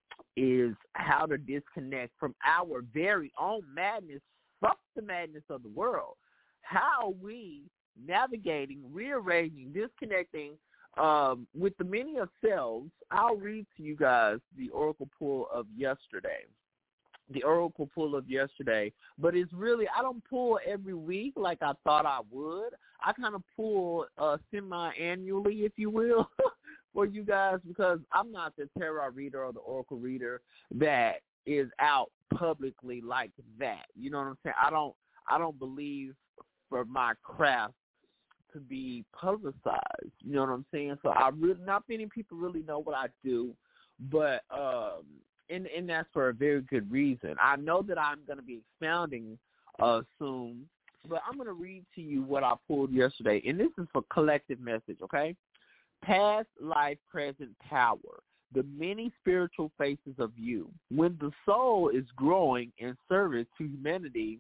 is how to disconnect from our very own madness. Fuck the madness of the world. How are we navigating, rearranging, disconnecting um, with the many of selves? I'll read to you guys the Oracle pull of yesterday. The Oracle pull of yesterday. But it's really, I don't pull every week like I thought I would. I kind of pull uh, semi-annually, if you will, for you guys, because I'm not the tarot reader or the Oracle reader that is out publicly like that. You know what I'm saying? I don't I don't believe for my craft to be publicized. You know what I'm saying? So I really, not many people really know what I do, but um, and and that's for a very good reason. I know that I'm going to be expounding uh, soon, but I'm going to read to you what I pulled yesterday, and this is for collective message, okay? Past, life, present, power, the many spiritual faces of you. When the soul is growing in service to humanity,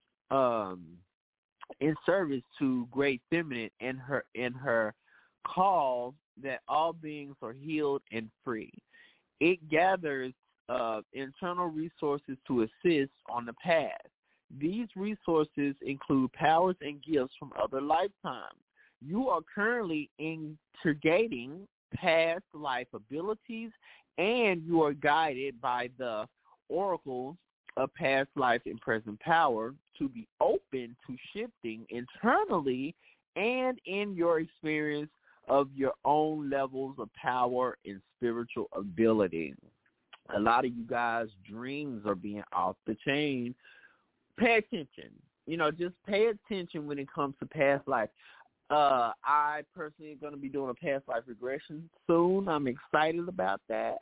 um, in service to great feminine and her in her call that all beings are healed and free. It gathers uh, internal resources to assist on the path. These resources include powers and gifts from other lifetimes. You are currently integrating past life abilities, and you are guided by the oracles of past life and present power to be open to shifting internally and in your experience of your own levels of power and spiritual ability. A lot of you guys' dreams are being off the chain. Pay attention. You know, just pay attention when it comes to past life. Uh, I personally am going to be doing a past life regression soon. I'm excited about that.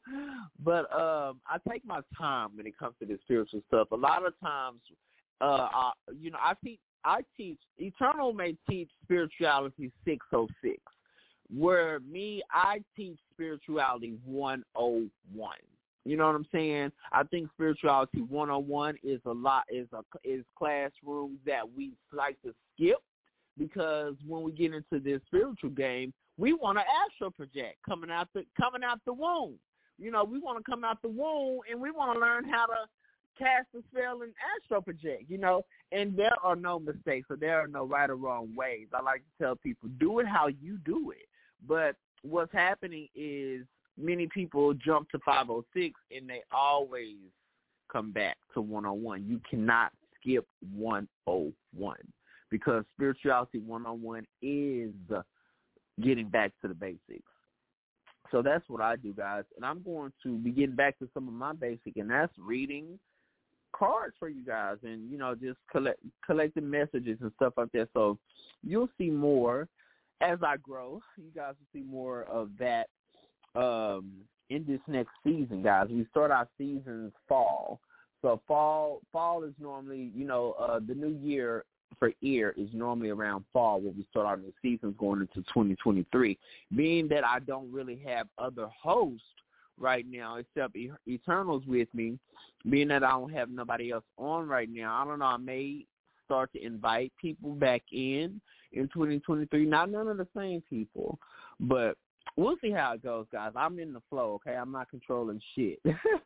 But um, I take my time when it comes to this spiritual stuff. A lot of times, uh, I, you know, I teach, I teach, Eternal may teach spirituality six oh six, where me, I teach spirituality one oh one. You know what I'm saying? I think spirituality one oh one is a lot, is a, is classrooms that we like to skip, because when we get into this spiritual game, we want to astral project coming out the coming out the womb. You know, we want to come out the womb and we want to learn how to cast a spell and astral project, you know, and there are no mistakes or there are no right or wrong ways. I like to tell people, do it how you do it. But what's happening is many people jump to five oh six and they always come back to one oh one. You cannot skip one oh one because spirituality one oh one is getting back to the basics. So that's what I do, guys. And I'm going to be getting back to some of my basic, and that's reading cards for you guys and, you know, just collect collecting messages and stuff like that. So you'll see more as I grow. You guys will see more of that um, in this next season, guys. We start our seasons fall. So fall fall is normally, you know, uh, the new year for ear is normally around fall when we start our new seasons going into twenty twenty-three. Being that I don't really have other hosts right now except e- Eternals with me, being that I don't have nobody else on right now, I don't know, I may start to invite people back in in twenty twenty-three. Not none of the same people, but we'll see how it goes, guys. I'm in the flow, okay? I'm not controlling shit.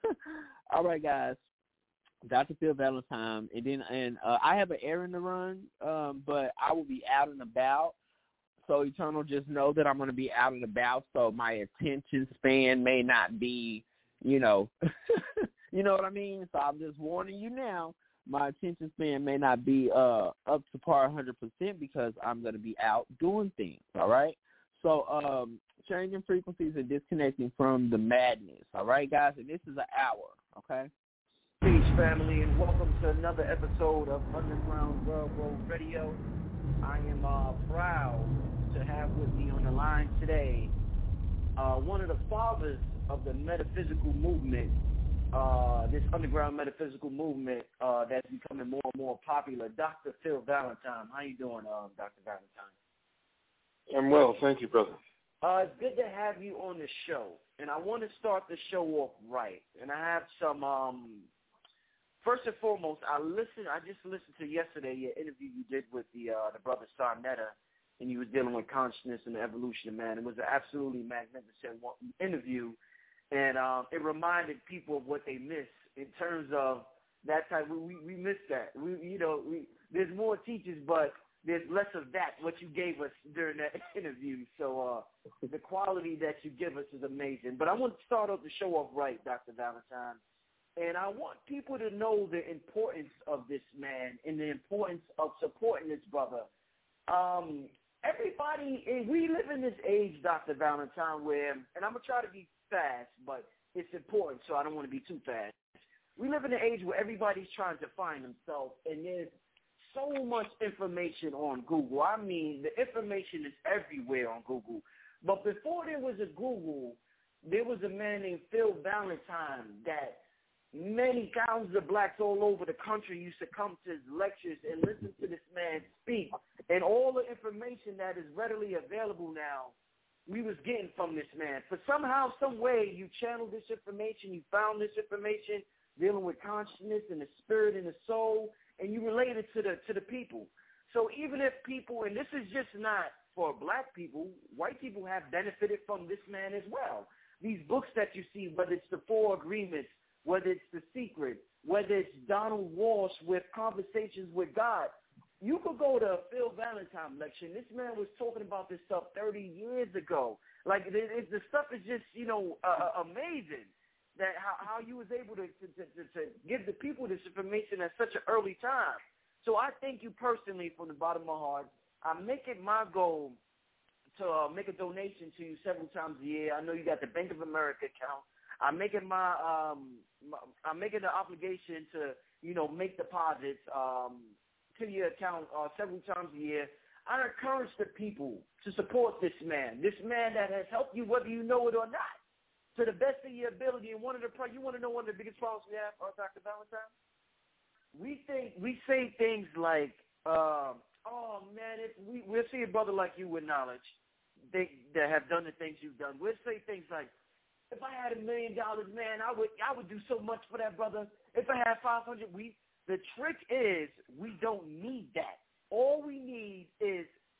All right, guys. Doctor Phil Valentine, and then and uh, I have an errand to run, um, but I will be out and about. So Eternal, just know that I'm going to be out and about, so my attention span may not be, you know, you know what I mean. So I'm just warning you now. My attention span may not be uh, up to par one hundred percent because I'm going to be out doing things. All right. So um, changing frequencies and disconnecting from the madness. All right, guys, and this is an hour. Okay. Peace, family, and welcome to another episode of Underground Railroad Radio. I am uh, proud to have with me on the line today uh, one of the fathers of the metaphysical movement, uh, this underground metaphysical movement uh, that's becoming more and more popular, Doctor Phil Valentine. How you doing, uh, Doctor Valentine? I'm well, thank you, brother. Uh, it's good to have you on the show, and I want to start the show off right, and I have some... Um, First and foremost, I listened. I just listened to yesterday your interview you did with the uh, the brother Sarnetta, and you was dealing with consciousness and the evolution of man. It was an absolutely magnificent interview, and um, it reminded people of what they miss in terms of that type. We we missed that. We you know we there's more teachers, but there's less of that. What you gave us during that interview. So uh, the quality that you give us is amazing. But I want to start off the show off right, Doctor Valentine. And I want people to know the importance of this man and the importance of supporting this brother. Um, everybody, we live in this age, Doctor Valentine, where, and I'm going to try to be fast, but it's important, so I don't want to be too fast. We live in an age where everybody's trying to find themselves, and there's so much information on Google. I mean, the information is everywhere on Google. But before there was a Google, there was a man named Phil Valentine that many thousands of blacks all over the country used to come to his lectures and listen to this man speak. And all the information that is readily available now, we was getting from this man. For somehow, some way, you channeled this information, you found this information, dealing with consciousness and the spirit and the soul, and you related to the to the people. So even if people, and this is just not for black people, white people have benefited from this man as well. These books that you see, whether it's the Four Agreements, whether it's The Secret, whether it's Donald Walsh with Conversations with God, you could go to a Phil Valentine lecture, and this man was talking about this stuff thirty years ago. Like, it, it, the stuff is just, you know, uh, amazing that how, how you was able to, to, to, to give the people this information at such an early time. So I thank you personally from the bottom of my heart. I make it my goal to uh, make a donation to you several times a year. I know you got the Bank of America account. I'm making my, um, my I'm making the obligation to, you know, make deposits um, to your account uh, several times a year. I encourage the people to support this man, this man that has helped you whether you know it or not, to the best of your ability. And one of the you want to know one of the biggest problems we have, uh, Doctor Valentine? We think we say things like, uh, "Oh man, if we we'll see a brother like you with knowledge, they that have done the things you've done." We'll say things like, if I had a million dollars, man, I would I would do so much for that brother. If I had five hundred, we the trick is we don't need that. All we need is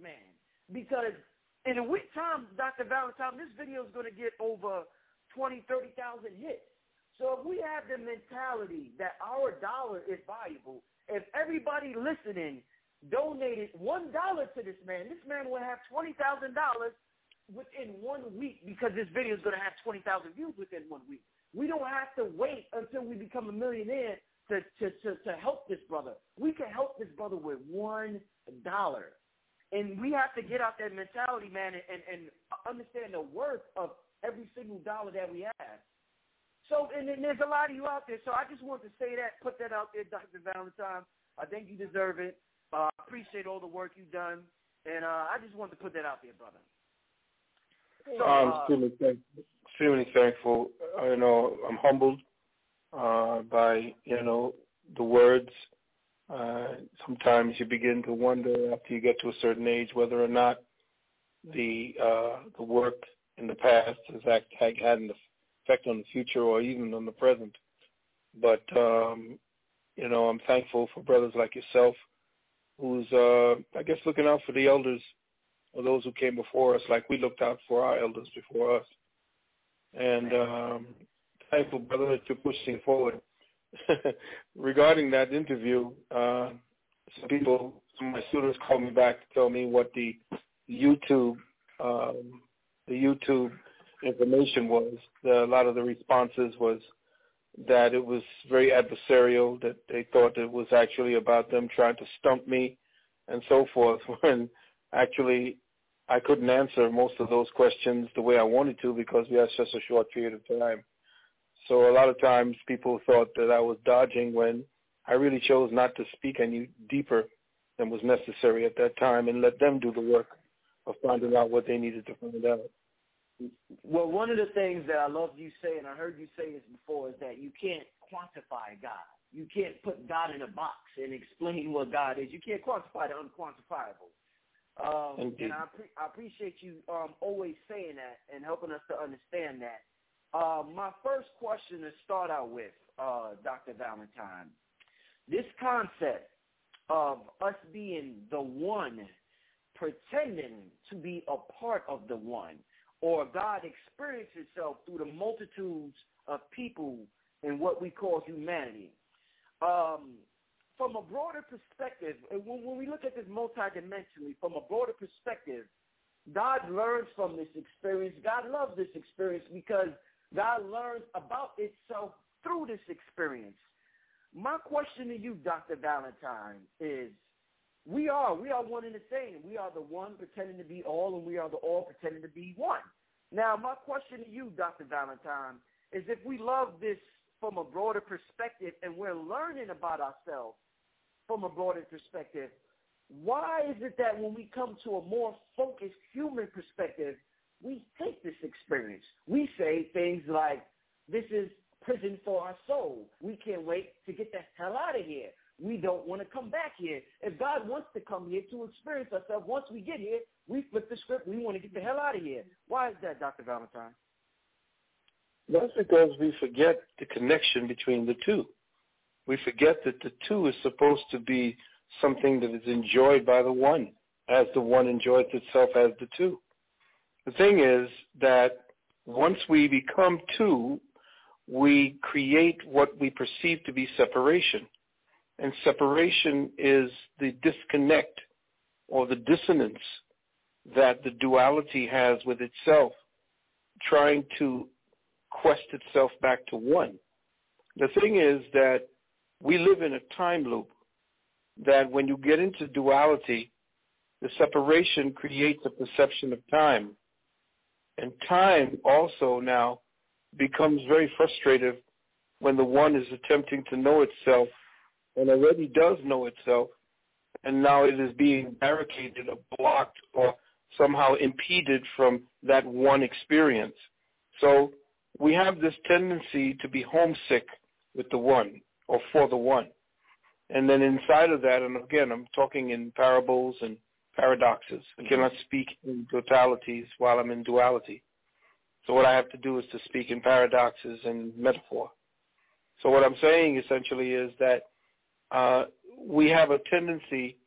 man. Because in a week time, Doctor Valentine, this video is going to get over twenty, thirty thousand hits. So if we have the mentality that our dollar is valuable, if everybody listening donated one dollar to this man, this man will have twenty thousand dollars within one week because this video is going to have twenty thousand views within one week. We don't have to wait until we become a millionaire to, to, to, to help this brother. We can help this brother with one dollar. And we have to get out that mentality, man, and, and understand the worth of every single dollar that we have. So, and then there's a lot of you out there. So I just want to say that, put that out there, Doctor Valentine. I think you deserve it. I uh, appreciate all the work you've done. And uh, I just want to put that out there, brother. So, I'm uh, extremely thankful. Extremely thankful. Uh, you know, I'm humbled uh, by, you know, the words. Uh, sometimes you begin to wonder after you get to a certain age whether or not the uh, the work in the past has act, had an effect on the future or even on the present. But, um, you know, I'm thankful for brothers like yourself who's, uh, I guess, looking out for the elders or those who came before us like we looked out for our elders before us. And um, thankful, brother, that you're pushing forward. Regarding that interview, uh, some people, some of my students called me back to tell me what the YouTube, um, the YouTube information was. The, a lot of the responses was that it was very adversarial, that they thought it was actually about them trying to stump me and so forth, when actually I couldn't answer most of those questions the way I wanted to because we had such a short period of time. So a lot of times people thought that I was dodging when I really chose not to speak any deeper than was necessary at that time and let them do the work of finding out what they needed to find out. Well, one of the things that I love you say, and I heard you say this before, is that you can't quantify God. You can't put God in a box and explain what God is. You can't quantify the unquantifiable. Um, and I, pre- I appreciate you um, always saying that and helping us to understand that. Uh, my first question to start out with, uh, Doctor Valentine, this concept of us being the one, pretending to be a part of the one, or God experience itself through the multitudes of people in what we call humanity. Um, from a broader perspective, when, when we look at this multidimensionally, from a broader perspective, God learns from this experience. God loves this experience because God learns about itself through this experience. My question to you, Doctor Valentine, is we are, we are one and the same. We are the one pretending to be all, and we are the all pretending to be one. Now, my question to you, Doctor Valentine, is if we love this from a broader perspective and we're learning about ourselves from a broader perspective, why is it that when we come to a more focused human perspective, we hate this experience? We say things like, this is prison for our soul. We can't wait to get the hell out of here. We don't want to come back here. If God wants to come here to experience ourselves, once we get here, we flip the script. We want to get the hell out of here. Why is that, Doctor Valentine? That's because we forget the connection between the two. We forget that the two is supposed to be something that is enjoyed by the one, as the one enjoys itself as the two. The thing is that once we become two, we create what we perceive to be separation. And separation is the disconnect or the dissonance that the duality has with itself, trying to quest itself back to one. The thing is that we live in a time loop, that when you get into duality, the separation creates a perception of time. And time also now becomes very frustrative when the one is attempting to know itself and already does know itself, and now it is being barricaded or blocked or somehow impeded from that one experience. So we have this tendency to be homesick with the one or for the one. And then inside of that, and again, I'm talking in parables and paradoxes. I cannot speak in totalities while I'm in duality. So what I have to do is to speak in paradoxes and metaphor. So what I'm saying essentially is that uh, we have a tendency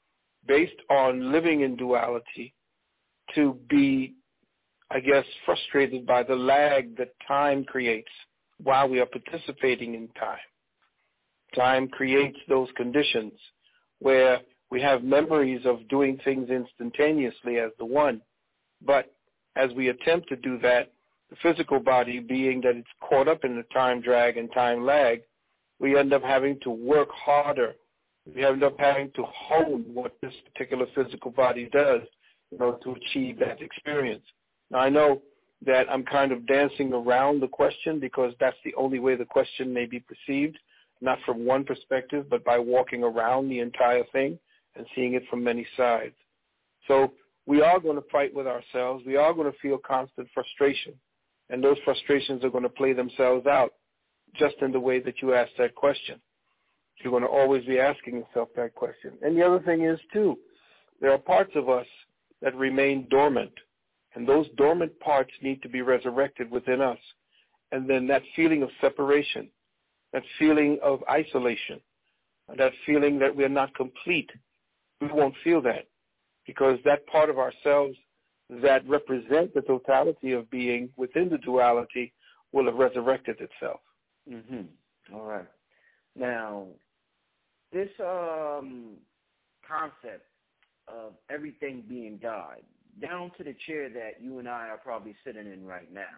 based on living in duality to be, I guess, frustrated by the lag that time creates while we are participating in time. Time creates those conditions where we have memories of doing things instantaneously as the one, but as we attempt to do that, the physical body being that it's caught up in the time drag and time lag, we end up having to work harder. We end up having to hone what this particular physical body does in order to achieve that experience. Now, I know that I'm kind of dancing around the question because that's the only way the question may be perceived, not from one perspective, but by walking around the entire thing and seeing it from many sides. So we are going to fight with ourselves. We are going to feel constant frustration, and those frustrations are going to play themselves out just in the way that you asked that question. You're going to always be asking yourself that question. And the other thing is, too, there are parts of us that remain dormant, and those dormant parts need to be resurrected within us. And then that feeling of separation, that feeling of isolation, that feeling that we're not complete, we won't feel that because that part of ourselves that represents the totality of being within the duality will have resurrected itself. Mm-hmm. All right. Now, this um, concept of everything being God, down to the chair that you and I are probably sitting in right now.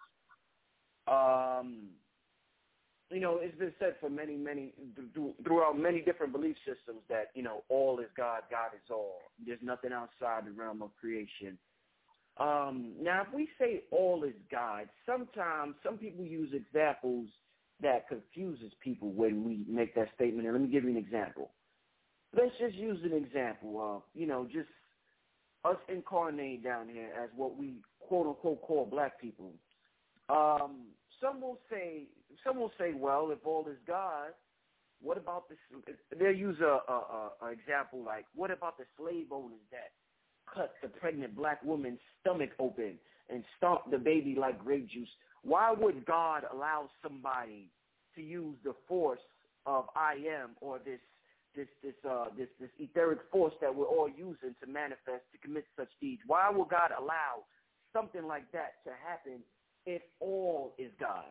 Um, you know, it's been said for many, many, throughout many different belief systems that, you know, all is God, God is all. There's nothing outside the realm of creation. Um, now, if we say all is God, sometimes some people use examples that confuses people when we make that statement. And let me give you an example. Let's just use an example of, you know, just us incarnated down here as what we quote-unquote call black people. Um, some will say, some will say, well, if all is God, what about this? They'll use a, a, a example like, what about the slave owners that cut the pregnant black woman's stomach open and stomp the baby like grape juice? Why would God allow somebody to use the force of I am or this this this uh this this etheric force that we're all using to manifest to commit such deeds? Why will God allow something like that to happen if all is God?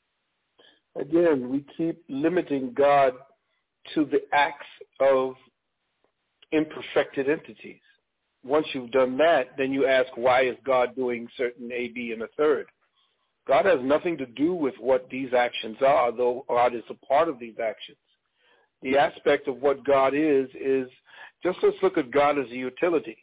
Again, we keep limiting God to the acts of imperfected entities. Once you've done that, then you ask, why is God doing certain A, B, and a third? God has nothing to do with what these actions are, though God is a part of these actions. The aspect of what God is, is just let's look at God as a utility.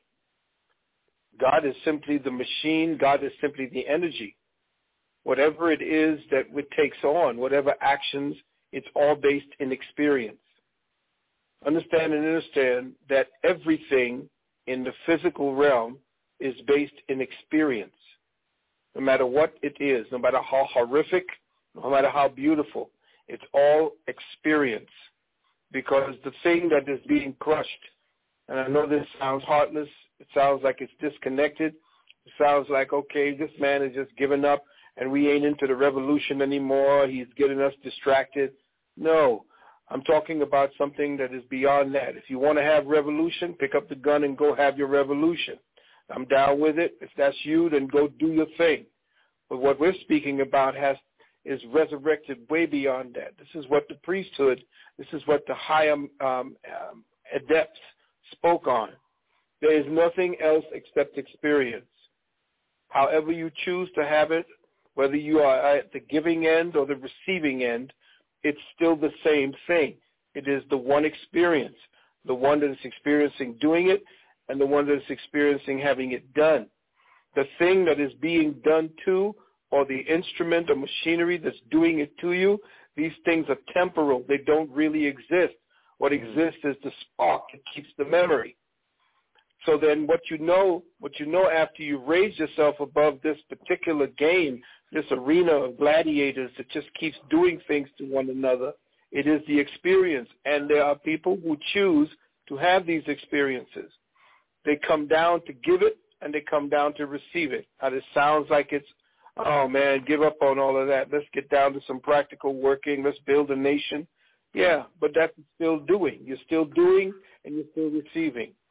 God is simply the machine. God is simply the energy. Whatever it is that it takes on, whatever actions, it's all based in experience. Understand and understand that everything in the physical realm is based in experience. No matter what it is, no matter how horrific, no matter how beautiful, it's all experience. Because the thing that is being crushed, and I know this sounds heartless, it sounds like it's disconnected, it sounds like, okay, this man is just giving up and we ain't into the revolution anymore, he's getting us distracted. No, I'm talking about something that is beyond that. If you want to have revolution, pick up the gun and go have your revolution. I'm down with it. If that's you, then go do your thing. But what we're speaking about has is resurrected way beyond that. This is what the priesthood, this is what the higher um, um, adepts spoke on. There is nothing else except experience. However you choose to have it, whether you are at the giving end or the receiving end, it's still the same thing. It is the one experience, the one that is experiencing doing it and the one that is experiencing having it done. The thing that is being done to, or the instrument or machinery that's doing it to you, these things are temporal. They don't really exist. What exists is the spark that keeps the memory. So then what you know, what you know after you raise yourself above this particular game, this arena of gladiators that just keeps doing things to one another, it is the experience. And there are people who choose to have these experiences. They come down to give it, and they come down to receive it. Now, this sounds like it's, oh, man, give up on all of that. Let's get down to some practical working. Let's build a nation. Yeah, but that's still doing. You're still doing, and you're still receiving.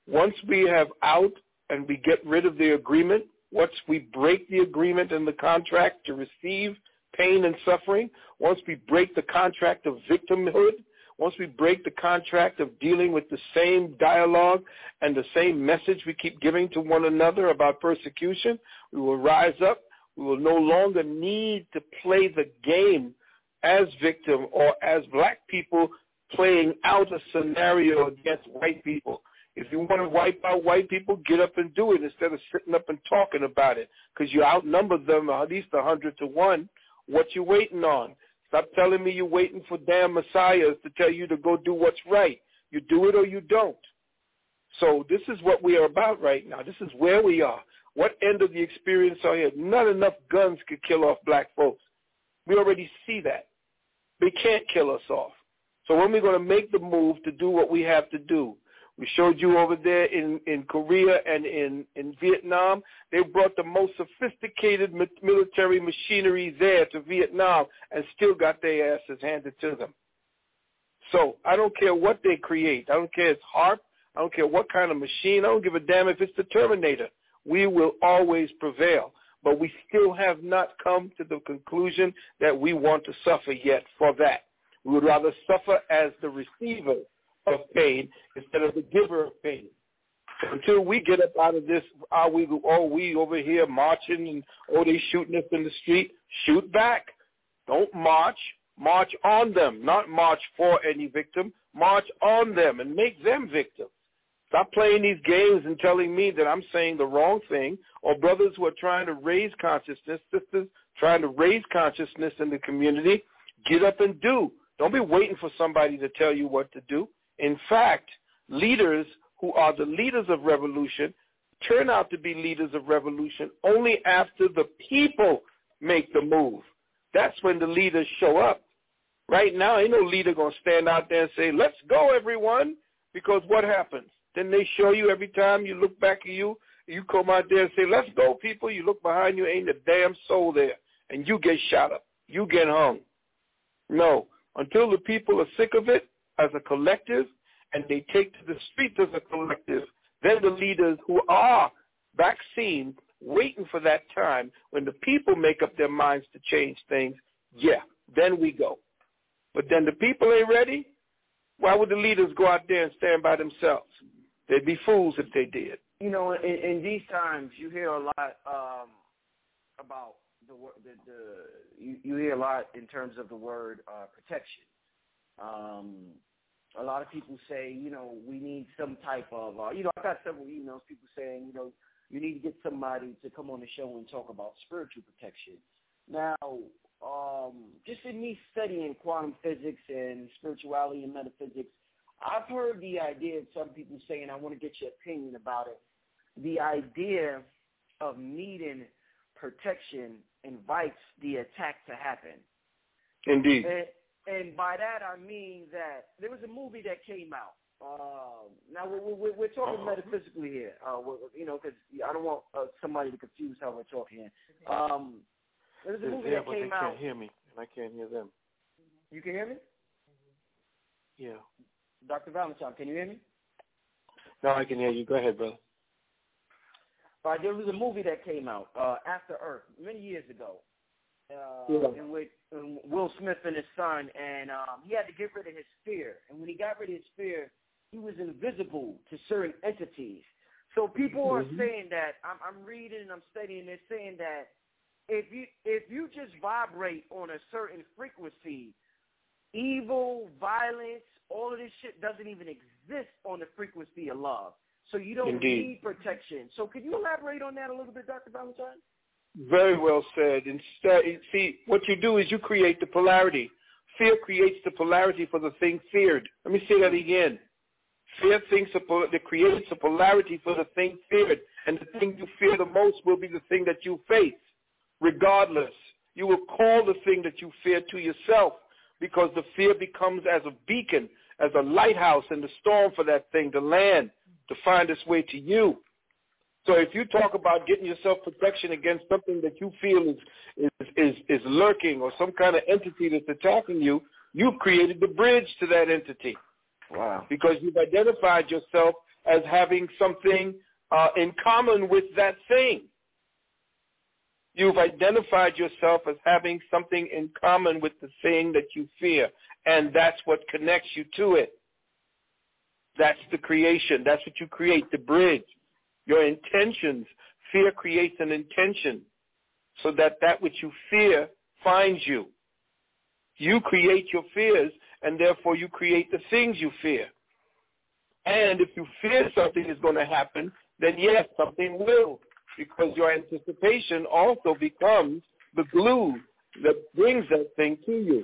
Once we have out and we get rid of the agreement, once we break the agreement and the contract to receive pain and suffering, once we break the contract of victimhood, once we break the contract of dealing with the same dialogue and the same message we keep giving to one another about persecution, we will rise up. We will no longer need to play the game as victim or as black people playing out a scenario against white people. If you want to wipe out white people, get up and do it instead of sitting up and talking about it, because you outnumber them at least a hundred to one. What you waiting on? Stop telling me you're waiting for damn messiahs to tell you to go do what's right. You do it or you don't. So this is what we are about right now. This is where we are. What end of the experience are you? Not enough guns could kill off black folks. We already see that. They can't kill us off. So when we're going to make the move to do what we have to do? We showed you over there in, in Korea and in, in Vietnam, they brought the most sophisticated military machinery there to Vietnam and still got their asses handed to them. So I don't care what they create. I don't care if it's HAARP. I don't care what kind of machine. I don't give a damn if it's the Terminator. We will always prevail. But we still have not come to the conclusion that we want to suffer yet for that. We would rather suffer as the receiver of pain instead of the giver of pain. So until we get up out of this, are we, oh, we over here marching and, oh, they shooting us in the street, shoot back. Don't march. March on them, not march for any victim. March on them and make them victims. Stop playing these games and telling me that I'm saying the wrong thing, or brothers who are trying to raise consciousness, sisters trying to raise consciousness in the community, get up and do. Don't be waiting for somebody to tell you what to do. In fact, leaders who are the leaders of revolution turn out to be leaders of revolution only after the people make the move. That's when the leaders show up. Right now, ain't no leader going to stand out there and say, let's go, everyone, because what happens? Then they show you every time you look back at you, you come out there and say, let's go, people. You look behind you, ain't a damn soul there, and you get shot up. You get hung. No, until the people are sick of it, as a collective, and they take to the streets as a collective, then the leaders who are vaccinated, waiting for that time when the people make up their minds to change things, yeah, then we go. But then the people ain't ready. Why would the leaders go out there and stand by themselves? They'd be fools if they did. You know, in, in these times, you hear a lot um, about the, the, the you, you hear a lot in terms of the word uh, protection. Um, a lot of people say, you know, we need some type of, uh, you know, I got several emails, people saying, you know, you need to get somebody to come on the show and talk about spiritual protection. Now, um, just in me studying quantum physics and spirituality and metaphysics, I've heard the idea of some people saying, I want to get your opinion about it, the idea of needing protection invites the attack to happen. Indeed. And, and by that I mean that there was a movie that came out. Uh, now we're, we're, we're talking uh-huh. metaphysically here, uh, you know, because I don't want uh, somebody to confuse how we're talking here. Um, there was a movie yeah, that but came they out. They can't hear me, and I can't hear them. You can hear me? Yeah. Doctor Valentine, can you hear me? No, I can hear you. Go ahead, brother. All right, there was a movie that came out, uh, After Earth, many years ago, uh, yeah. in which um, Will Smith and his son, and um, he had to get rid of his fear. And when he got rid of his fear, he was invisible to certain entities. So people are mm-hmm. saying that, I'm, I'm reading and I'm studying, they're saying that if you if you just vibrate on a certain frequency, evil, violence, all of this shit doesn't even exist on the frequency of love. So you don't Indeed. need protection. So can you elaborate on that a little bit, Doctor Valentine? Very well said. Instead, see, what you do is you create the polarity. Fear creates the polarity for the thing feared. Let me say that again. Fear thinks that creates a polarity for the thing feared, and the thing you fear the most will be the thing that you face. Regardless, you will call the thing that you fear to yourself, because the fear becomes as a beacon, as a lighthouse in the storm for that thing to land, to find its way to you. So if you talk about getting yourself protection against something that you feel is, is, is, is lurking, or some kind of entity that's attacking you, you've created the bridge to that entity. Wow. Because you've identified yourself as having something uh, in common with that thing. You've identified yourself as having something in common with the thing that you fear, and that's what connects you to it. That's the creation. That's what you create, the bridge. Your intentions. Fear creates an intention so that that which you fear finds you. You create your fears, and therefore you create the things you fear. And if you fear something is going to happen, then yes, something will, because your anticipation also becomes the glue that brings that thing to you.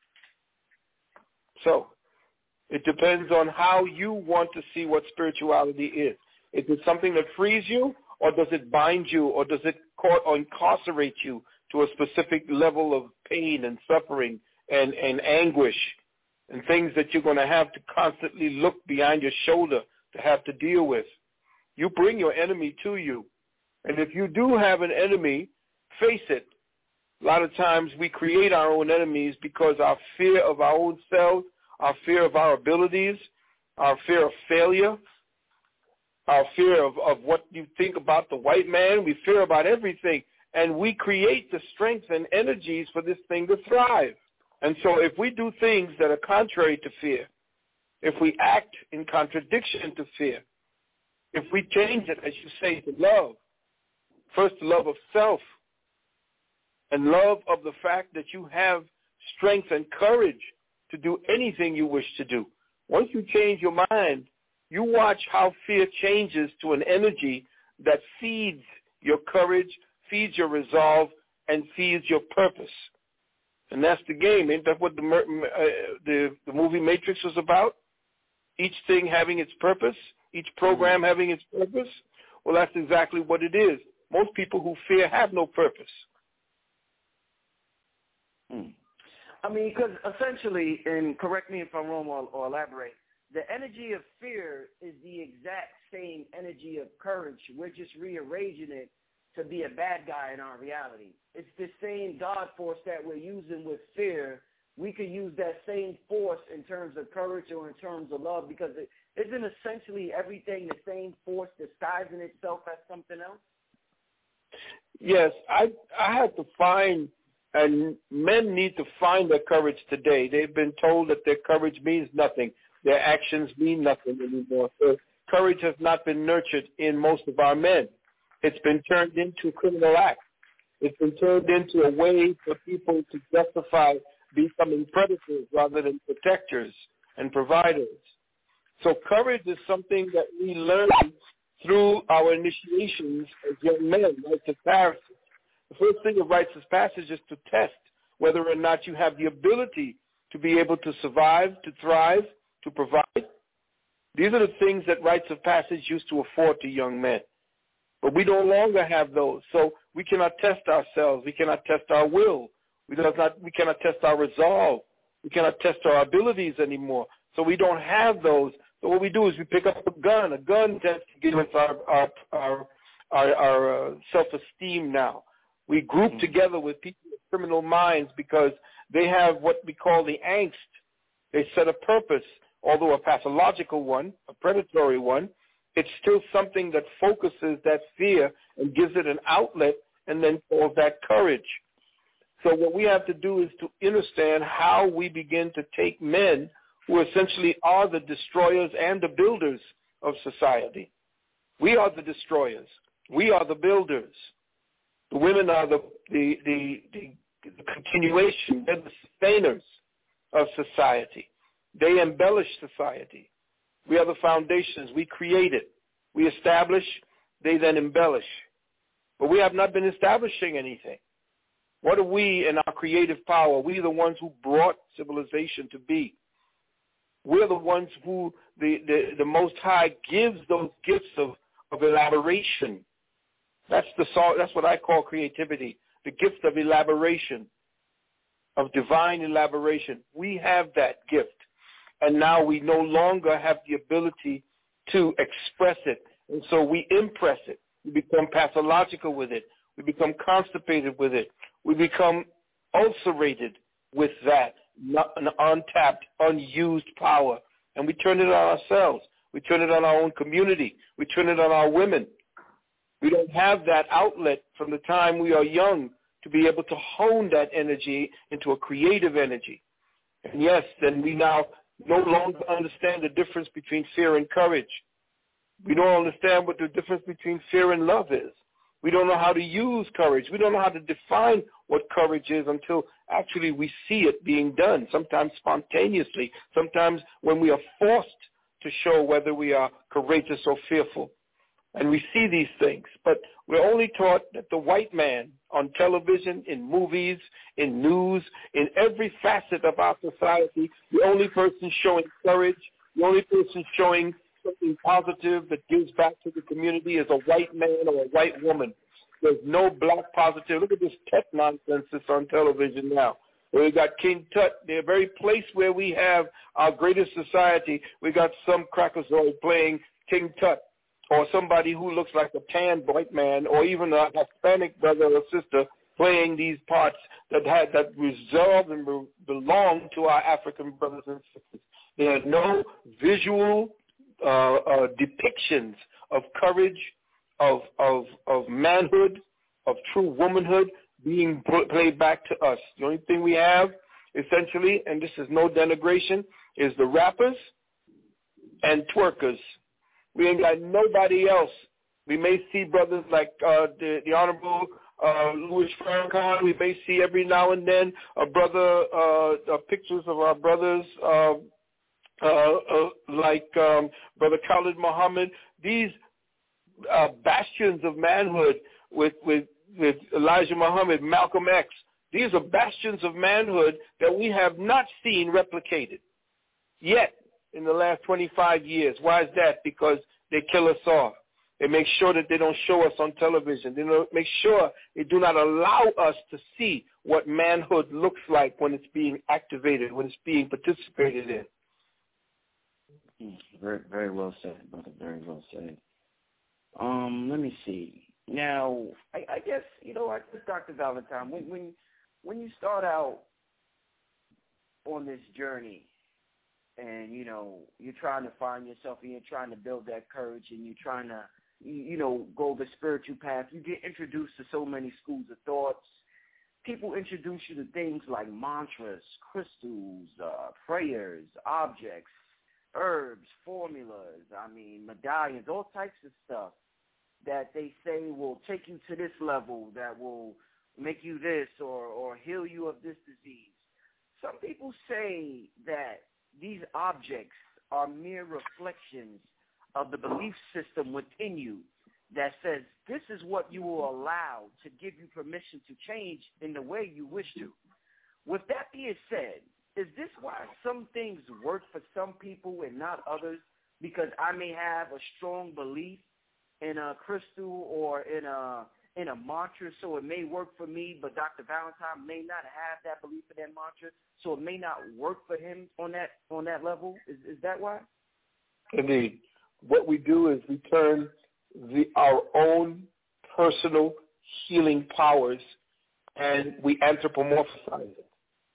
So it depends on how you want to see what spirituality is. Is it something that frees you, or does it bind you, or does it or incarcerate you to a specific level of pain and suffering and, and anguish and things that you're going to have to constantly look behind your shoulder to have to deal with? You bring your enemy to you. And if you do have an enemy, face it. A lot of times we create our own enemies because our fear of our own selves, our fear of our abilities, our fear of failure, our fear of, of what you think about the white man. We fear about everything. And we create the strength and energies for this thing to thrive. And so if we do things that are contrary to fear, if we act in contradiction to fear, if we change it, as you say, to love, first the love of self and love of the fact that you have strength and courage to do anything you wish to do. Once you change your mind, you watch how fear changes to an energy that feeds your courage, feeds your resolve, and feeds your purpose. And that's the game. Ain't that what the, uh, the, the movie Matrix was about? Each thing having its purpose, each program mm-hmm. having its purpose. Well, that's exactly what it is. Most people who fear have no purpose. Hmm. I mean, because essentially, and correct me if I'm wrong or, or elaborate, the energy of fear is the exact same energy of courage. We're just rearranging it to be a bad guy in our reality. It's the same God force that we're using with fear. We could use that same force in terms of courage or in terms of love, because it isn't essentially everything the same force disguising itself as something else? Yes, I I have to find, and men need to find their courage today. They've been told that their courage means nothing. Their actions mean nothing anymore. So courage has not been nurtured in most of our men. It's been turned into a criminal act. It's been turned into a way for people to justify becoming predators rather than protectors and providers. So courage is something that we learn through our initiations as young men, rites of passage. The first thing of rites of passage is to test whether or not you have the ability to be able to survive, to thrive, to provide. These are the things that rites of passage used to afford to young men. But we no longer have those. So we cannot test ourselves. We cannot test our will. We, does not, we cannot test our resolve. We cannot test our abilities anymore. So we don't have those. So what we do is we pick up a gun. A gun tends to give us our, our, our, our, our uh, self-esteem now. We group mm-hmm. together with people with criminal minds because they have what we call the angst. They set a purpose, although a pathological one, a predatory one. It's still something that focuses that fear and gives it an outlet and then calls that courage. So what we have to do is to understand how we begin to take men who essentially are the destroyers and the builders of society. We are the destroyers. We are the builders. The women are the, the, the, the, the continuation. They're the sustainers of society. They embellish society. We are the foundations. We create it. We establish. They then embellish. But we have not been establishing anything. What are we in our creative power? We are the ones who brought civilization to be. We're the ones who the, the, the Most High gives those gifts of, of elaboration. That's the that's what I call creativity, the gift of elaboration, of divine elaboration. We have that gift. And now we no longer have the ability to express it. And so we impress it. We become pathological with it. We become constipated with it. We become ulcerated with that, not an untapped, unused power. And we turn it on ourselves. We turn it on our own community. We turn it on our women. We don't have that outlet from the time we are young to be able to hone that energy into a creative energy. And yes, then we now no longer understand the difference between fear and courage. We don't understand what the difference between fear and love is. We don't know how to use courage. We don't know how to define what courage is until actually we see it being done, sometimes spontaneously, sometimes when we are forced to show whether we are courageous or fearful. And we see these things, but we're only taught that the white man on television, in movies, in news, in every facet of our society, the only person showing courage, the only person showing something positive that gives back to the community is a white man or a white woman. There's no black positive. Look at this tech nonsense that's on television now. We got King Tut, the very place where we have our greatest society, we got some crackerzoid playing King Tut, or somebody who looks like a tan white man, or even a Hispanic brother or sister playing these parts that had that resolve and re- belong to our African brothers and sisters. There are no visual uh, uh, depictions of courage, of, of of manhood, of true womanhood being put, played back to us. The only thing we have, essentially, and this is no denigration, is the rappers and twerkers. We ain't got nobody else. We may see brothers like uh, the, the Honorable uh, Louis Farrakhan. We may see every now and then a brother, uh, uh, pictures of our brothers uh, uh, uh, like um, Brother Khalid Muhammad. These uh, bastions of manhood with, with, with Elijah Muhammad, Malcolm X. These are bastions of manhood that we have not seen replicated yet in the last twenty-five years. Why is that? Because they kill us off. They make sure that they don't show us on television. They don't make sure they do not allow us to see what manhood looks like when it's being activated, when it's being participated in. Very, very well said, brother. Very well said. Um, let me see. Now, I, I guess, you know, I guess Doctor Valentine, when when when you start out on this journey, and, you know, you're trying to find yourself and you're trying to build that courage and you're trying to, you know, go the spiritual path, you get introduced to so many schools of thoughts. People introduce you to things like mantras, crystals, uh, prayers, objects, herbs, formulas, I mean, medallions, all types of stuff that they say will take you to this level, that will make you this or, or heal you of this disease. Some people say that these objects are mere reflections of the belief system within you that says this is what you will allow to give you permission to change in the way you wish to. With that being said, is this why some things work for some people and not others? Because I may have a strong belief in a crystal or in a in a mantra, so it may work for me, but Doctor Valentine may not have that belief in that mantra, so it may not work for him on that on that level. Is is that why? Indeed. What we do is we turn the, our own personal healing powers and we anthropomorphize it.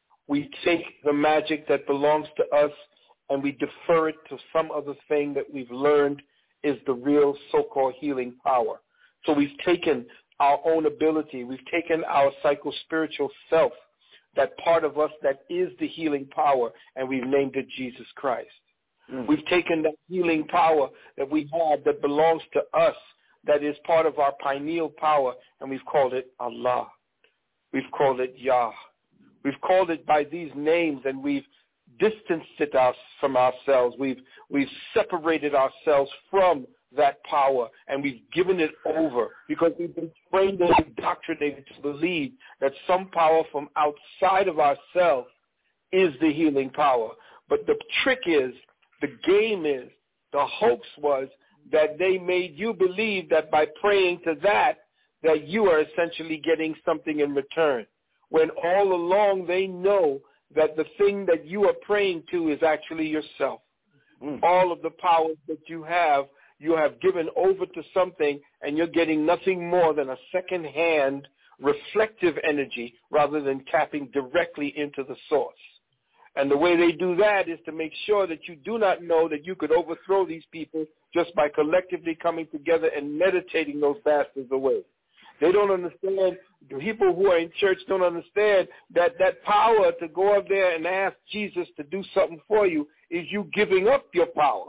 We take the magic that belongs to us and we defer it to some other thing that we've learned is the real so-called healing power. So we've taken our own ability, we've taken our psycho-spiritual self, that part of us that is the healing power, and we've named it Jesus Christ. Mm. We've taken that healing power that we have that belongs to us, that is part of our pineal power, and we've called it Allah. We've called it Yah. We've called it by these names, and we've distanced it us from ourselves. We've we've separated ourselves from that power, and we've given it over because we've been trained and indoctrinated to believe that some power from outside of ourselves is the healing power. But the trick is, the game is, the hoax was that they made you believe that by praying to that, that you are essentially getting something in return, when all along they know that the thing that you are praying to is actually yourself. Mm. All of the powers that you have, you have given over to something, and you're getting nothing more than a second-hand reflective energy rather than tapping directly into the source. And the way they do that is to make sure that you do not know that you could overthrow these people just by collectively coming together and meditating those bastards away. They don't understand, the people who are in church don't understand that that power to go up there and ask Jesus to do something for you is you giving up your power.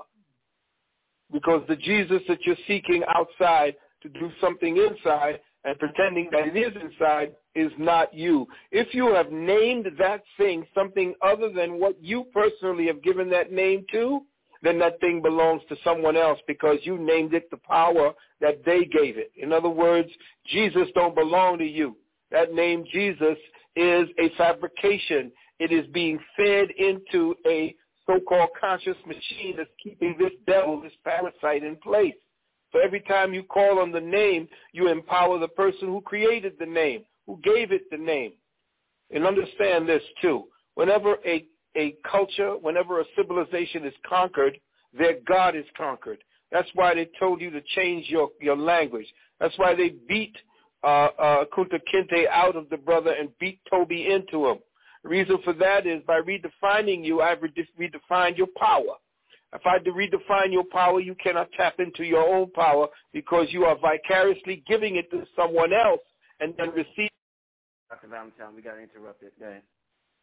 Because the Jesus that you're seeking outside to do something inside and pretending that it is inside is not you. If you have named that thing something other than what you personally have given that name to, then that thing belongs to someone else because you named it the power that they gave it. In other words, Jesus don't belong to you. That name Jesus is a fabrication. It is being fed into a so-called conscious machine that's keeping this devil, this parasite in place. So every time you call on the name, you empower the person who created the name, who gave it the name. And understand this too. Whenever a, a culture, whenever a civilization is conquered, their God is conquered. That's why they told you to change your, your language. That's why they beat uh, uh, Kunta Kinte out of the brother and beat Toby into him. The reason for that is by redefining you, I've redefined your power. If I redefine your power, you cannot tap into your own power because you are vicariously giving it to someone else and then receiving. Doctor Valentine, we got interrupted. Go ahead.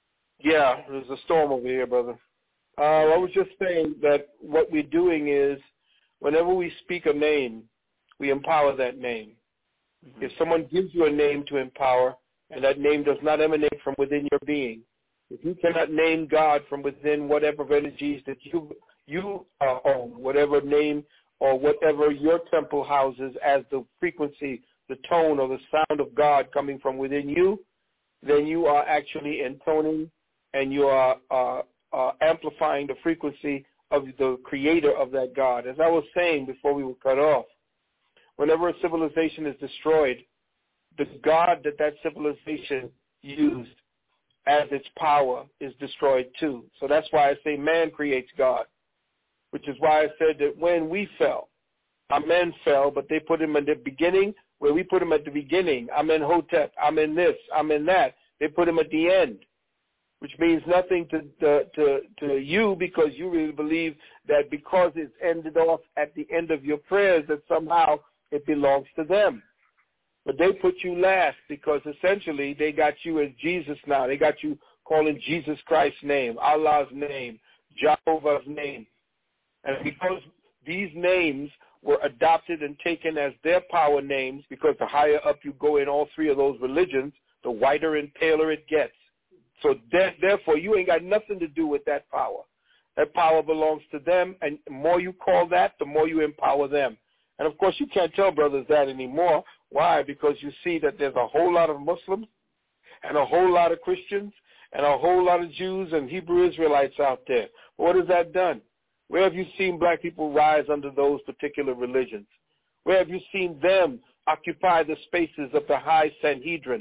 Yeah, there's a storm over here, brother. Uh, I was just saying that what we're doing is whenever we speak a name, we empower that name. Mm-hmm. If someone gives you a name to empower and that name does not emanate from within your being, if you cannot name God from within whatever energies that you you uh, own, whatever name or whatever your temple houses as the frequency, the tone or the sound of God coming from within you, then you are actually intoning and you are uh, uh, amplifying the frequency of the creator of that God. As I was saying before we were cut off, whenever a civilization is destroyed, the God that that civilization used as its power is destroyed too. So that's why I say man creates God, which is why I said that when we fell, our men fell, but they put him in the beginning where we put him at the beginning. I'm in Hotep. I'm in this. I'm in that. They put him at the end, which means nothing to, to, to, to you because you really believe that because it's ended off at the end of your prayers that somehow it belongs to them. But they put you last because essentially they got you as Jesus now. They got you calling Jesus Christ's name, Allah's name, Jehovah's name. And because these names were adopted and taken as their power names, because the higher up you go in all three of those religions, the whiter and paler it gets. So therefore, you ain't got nothing to do with that power. That power belongs to them, and the more you call that, the more you empower them. And, of course, you can't tell brothers that anymore. Why? Because you see that there's a whole lot of Muslims and a whole lot of Christians and a whole lot of Jews and Hebrew Israelites out there. But what has that done? Where have you seen black people rise under those particular religions? Where have you seen them occupy the spaces of the high Sanhedrin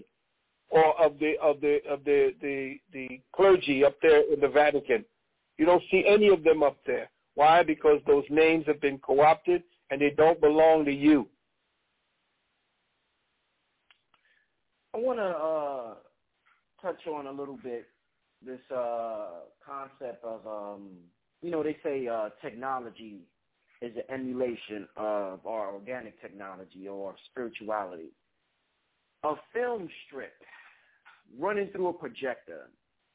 or of the of the of the, the the clergy up there in the Vatican? You don't see any of them up there. Why? Because those names have been co-opted and they don't belong to you. I want to uh, touch on a little bit this uh, concept of, um, you know, they say uh, technology is an emulation of our organic technology or spirituality. A film strip running through a projector.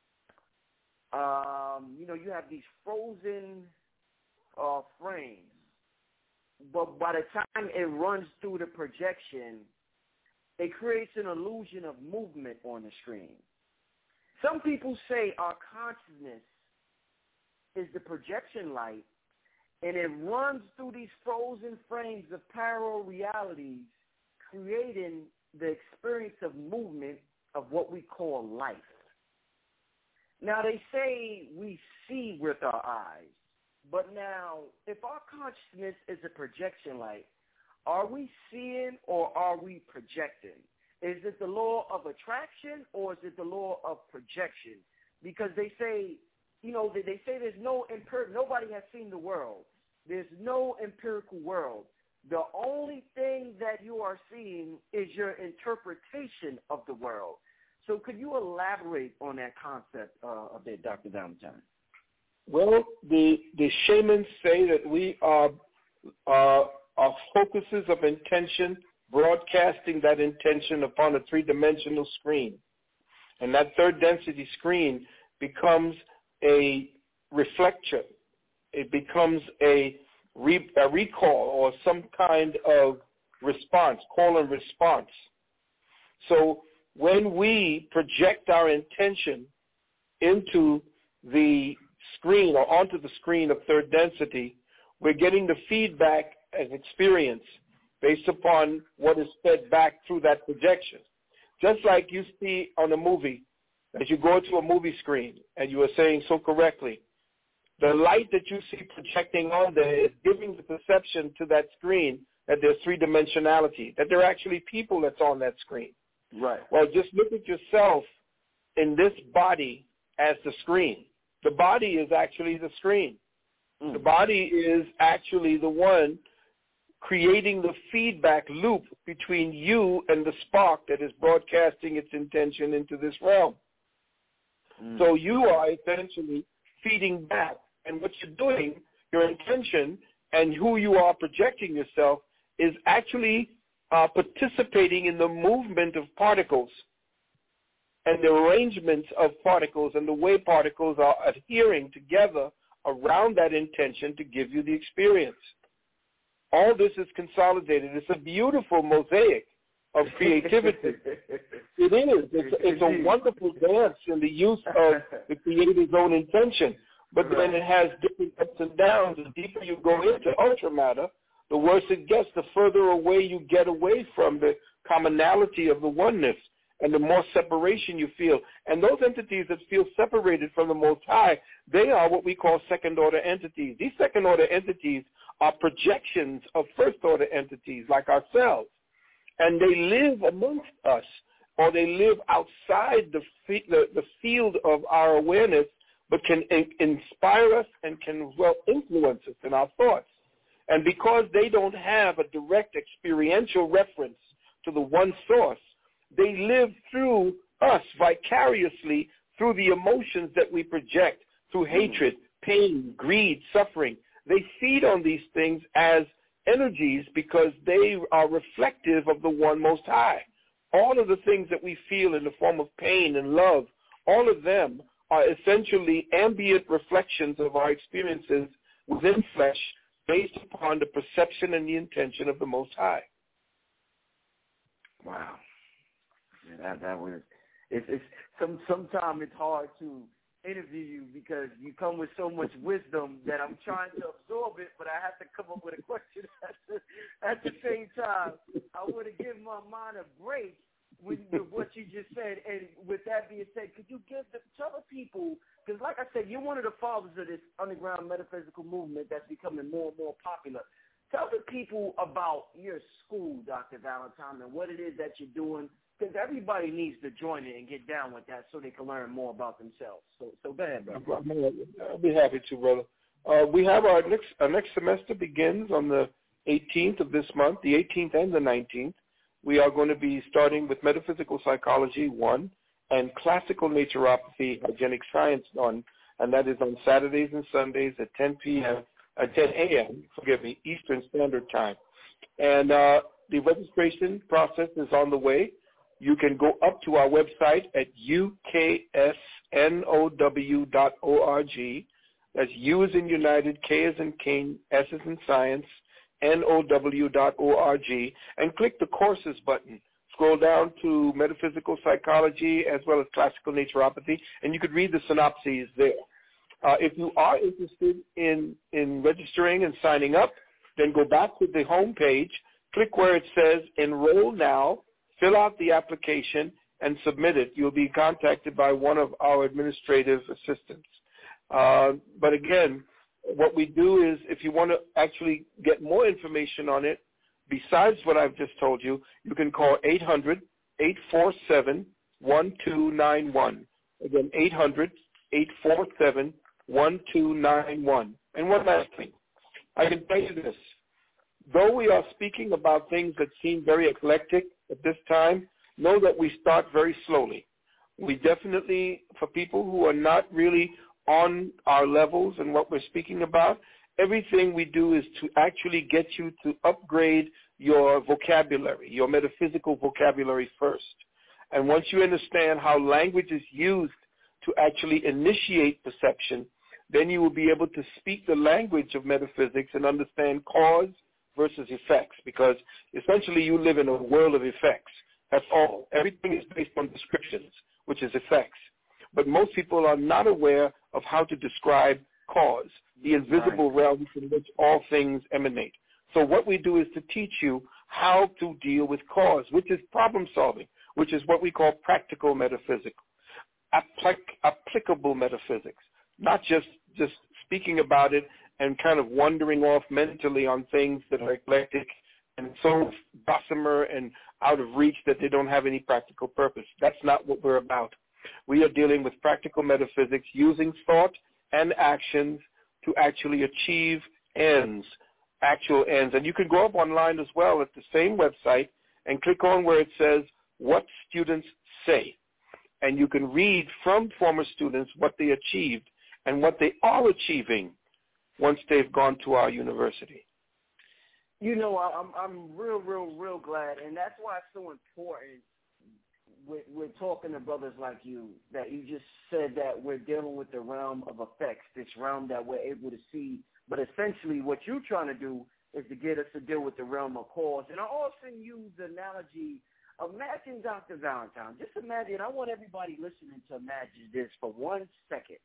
Um, you know, you have these frozen uh, frames, but by the time it runs through the projection, it creates an illusion of movement on the screen. Some people say our consciousness is the projection light, and it runs through these frozen frames of parallel realities, creating the experience of movement of what we call life. Now, they say we see with our eyes, but now, if our consciousness is a projection light, are we seeing or are we projecting? Is it the law of attraction or is it the law of projection? Because they say, you know, they, they say there's no empirical, nobody has seen the world. There's no empirical world. The only thing that you are seeing is your interpretation of the world. So could you elaborate on that concept uh, a bit, Doctor Valentine? Well, the the shamans say that we are uh, are focuses of intention, broadcasting that intention upon a three-dimensional screen. And that third density screen becomes a reflector. It becomes a, re, a recall or some kind of response, call and response. So when we project our intention into the screen or onto the screen of third density, we're getting the feedback and experience based upon what is fed back through that projection. Just like you see on a movie, as you go to a movie screen, and you were saying so correctly, the light that you see projecting on there is giving the perception to that screen that there's three-dimensionality, that there are actually people that's on that screen. Right. Well, just look at yourself in this body as the screen. The body is actually the screen. Mm. The body is actually the one creating the feedback loop between you and the spark that is broadcasting its intention into this realm. Mm. So you are essentially feeding back. And what you're doing, your intention and who you are projecting yourself is actually uh, participating in the movement of particles and the arrangements of particles and the way particles are adhering together around that intention to give you the experience. All this is consolidated. It's a beautiful mosaic of creativity. It is. It's, it's a wonderful dance in the use of the creator's own intention. But right. Then it has different ups and downs. The deeper you go into ultramatter, the worse it gets, the further away you get away from the commonality of the oneness, and the more separation you feel. And those entities that feel separated from the Most High, they are what we call second-order entities. These second-order entities are projections of first-order entities like ourselves. And they live amongst us, or they live outside the, the, the field of our awareness, but can in, inspire us and can, well, influence us in our thoughts. And because they don't have a direct experiential reference to the one source, they live through us vicariously through the emotions that we project, through hatred, pain, greed, suffering. They feed on these things as energies because they are reflective of the one Most High. All of the things that we feel in the form of pain and love, all of them are essentially ambient reflections of our experiences within flesh based upon the perception and the intention of the Most High. Wow. Yeah, that, that was, it's, it's some, sometimes it's hard to interview you because you come with so much wisdom that I'm trying to absorb it, but I have to come up with a question at the, at the same time. I want to give my mind a break with, with what you just said. And with that being said, could you give the, tell the people, because like I said, you're one of the fathers of this underground metaphysical movement that's becoming more and more popular. Tell the people about your school, Doctor Valentine, and what it is that you're doing, because everybody needs to join it and get down with that so they can learn more about themselves. So, so go ahead, brother. I'll be happy to, brother. Uh, we have our next our next semester begins on the eighteenth of this month, the eighteenth and the nineteenth. We are going to be starting with Metaphysical Psychology one and Classical Naturopathy Hygienic Science one, and that is on Saturdays and Sundays at ten p.m. at ten a.m. Forgive me, Eastern Standard Time. And uh, the registration process is on the way. You can go up to our website at U K S N O W dot org. That's U as in United, K as in King, S as in Science, N O W dot org, and click the courses button. Scroll down to Metaphysical Psychology as well as Classical Naturopathy, and you could read the synopses there. Uh, if you are interested in, in registering and signing up, then go back to the home page, click where it says Enroll Now, fill out the application, and submit it. You'll be contacted by one of our administrative assistants. Uh, but again, what we do is if you want to actually get more information on it, besides what I've just told you, you can call eight hundred, eight four seven, one two nine one. Again, eight hundred, eight four seven, one two nine one. And one last thing. I can tell you this. Though we are speaking about things that seem very eclectic at this time, know that we start very slowly. We definitely, for people who are not really on our levels and what we're speaking about, everything we do is to actually get you to upgrade your vocabulary, your metaphysical vocabulary first. And once you understand how language is used to actually initiate perception, then you will be able to speak the language of metaphysics and understand cause versus effects, because essentially you live in a world of effects. That's all. Everything is based on descriptions, which is effects. But most people are not aware of how to describe cause, the invisible right. realm from which all things emanate. So what we do is to teach you how to deal with cause, which is problem solving, which is what we call practical metaphysics, applic- applicable metaphysics, not just, just speaking about it and kind of wandering off mentally on things that are eclectic and so gossamer and out of reach that they don't have any practical purpose. That's not what we're about. We are dealing with practical metaphysics using thought and actions to actually achieve ends, actual ends. And you can go up online as well at the same website and click on where it says what students say. And you can read from former students what they achieved and what they are achieving once they've gone to our university. You know, I'm I'm real, real, real glad, and that's why it's so important with, with talking to brothers like you, that you just said that we're dealing with the realm of effects, this realm that we're able to see. But essentially what you're trying to do is to get us to deal with the realm of cause. And I often use the analogy, imagine Doctor Valentine. Just imagine, I want everybody listening to imagine this for one second.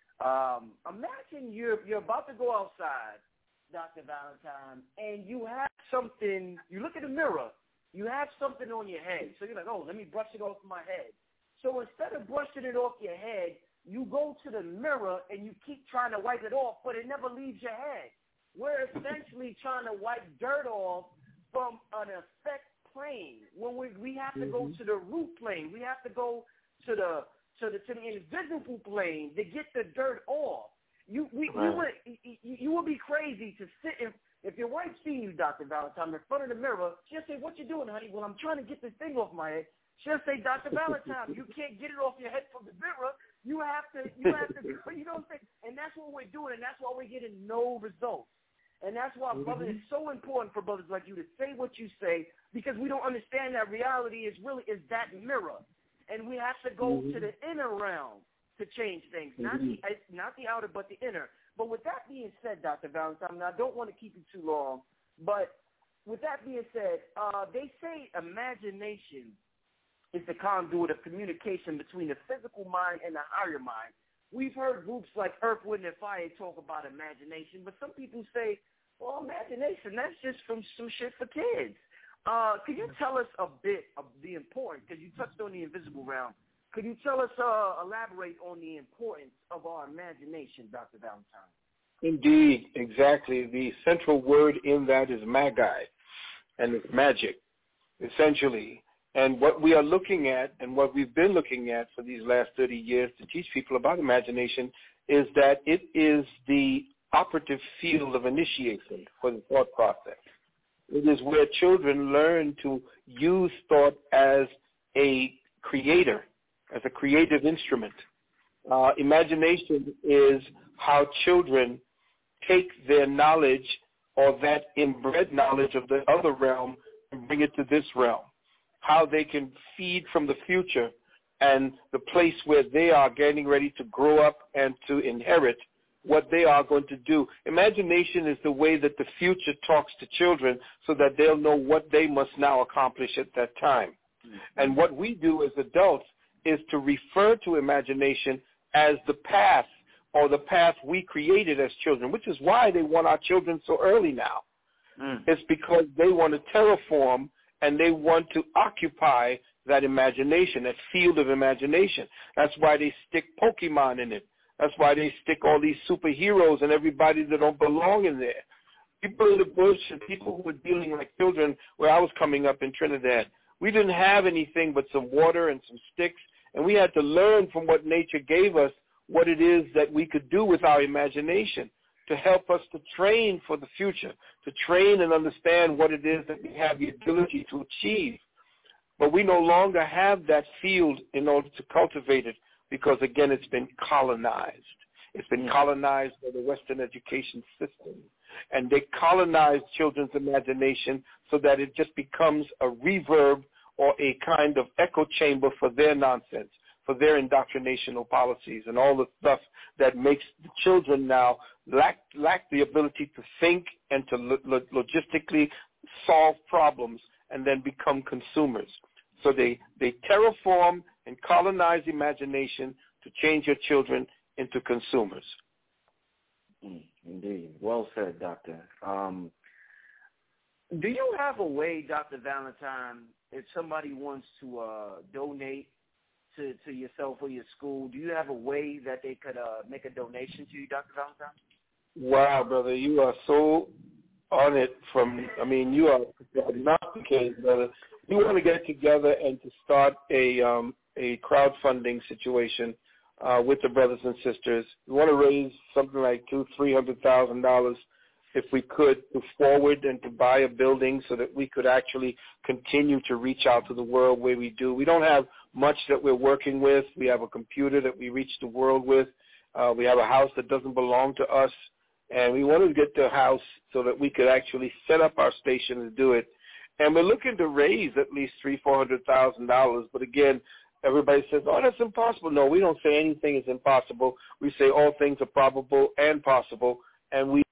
Um, imagine you're you're about to go outside, Doctor Valentine, and you have something, you look in the mirror, you have something on your head. So you're like, oh, let me brush it off my head. So instead of brushing it off your head, you go to the mirror and you keep trying to wipe it off, but it never leaves your head. We're essentially trying to wipe dirt off from an effect plane when we we have to go to the root plane. We have to go to the to the to the invisible plane to get the dirt off. You we right. you would you, you would be crazy to sit in, if your wife sees you, Doctor Valentine, in front of the mirror. She'll say, "What you doing, honey?" "Well, I'm trying to get this thing off my head." She'll say, "Doctor Valentine, you can't get it off your head from the mirror. You have to you have to you know what I'm saying?" And that's what we're doing, and that's why we're getting no results. And that's why, mm-hmm. brother, it's so important for brothers like you to say what you say, because we don't understand that reality is really is that mirror, and we have to go mm-hmm. to the inner realm to change things, not mm-hmm. the not the outer, but the inner. But with that being said, Doctor Valentine, I don't want to keep you too long, but with that being said, uh, they say imagination is the conduit of communication between the physical mind and the higher mind. We've heard groups like Earth, Wind, and Fire talk about imagination, but some people say, well, imagination, that's just from some shit for kids. Uh, could you tell us a bit of the importance, because you touched on the invisible realm, could you tell us, uh, elaborate on the importance of our imagination, Doctor Valentine? Indeed, exactly. The central word in that is magi, and it's magic, essentially. And what we are looking at, and what we've been looking at for these last thirty years to teach people about imagination, is that it is the operative field of initiation for the thought process. It is where children learn to use thought as a creator, as a creative instrument. Uh, imagination is how children take their knowledge or that inbred knowledge of the other realm and bring it to this realm. How they can feed from the future and the place where they are getting ready to grow up and to inherit what they are going to do. Imagination is the way that the future talks to children so that they'll know what they must now accomplish at that time. Mm-hmm. And what we do as adults is to refer to imagination as the path or the path we created as children, which is why they want our children so early now. Mm. It's because they want to terraform and they want to occupy that imagination, that field of imagination. That's why they stick Pokemon in it. That's why they stick all these superheroes and everybody that don't belong in there. People in the bush and people who were dealing like children where I was coming up in Trinidad, we didn't have anything but some water and some sticks, and we had to learn from what nature gave us what it is that we could do with our imagination to help us to train for the future, to train and understand what it is that we have the ability to achieve. But we no longer have that field in order to cultivate it because, again, it's been colonized. It's been colonized by the Western education system. And they colonize children's imagination so that it just becomes a reverb or a kind of echo chamber for their nonsense, for their indoctrinational policies and all the stuff that makes the children now lack lack the ability to think and to lo- lo- logistically solve problems and then become consumers. So they, they terraform and colonize imagination to change your children into consumers. Mm, indeed. Well said, Doctor. Um, do you have a way, Doctor Valentine, if somebody wants to uh, donate to, to yourself or your school, do you have a way that they could uh, make a donation to you, Doctor Valentine? Wow, brother, you are so on it from, I mean, you are prognosticated, brother. We want to get together and to start a um, a crowdfunding situation uh, with the brothers and sisters. We want to raise something like two, three hundred thousand dollars, if we could, to forward and to buy a building so that we could actually continue to reach out to the world where we do. We don't have much that we're working with. We have a computer that we reach the world with. Uh, we have a house that doesn't belong to us. And we wanted to get the house so that we could actually set up our station and do it. And we're looking to raise at least three, four hundred thousand dollars. But again, everybody says, "Oh, that's impossible." No, we don't say anything is impossible. We say all things are probable and possible, and we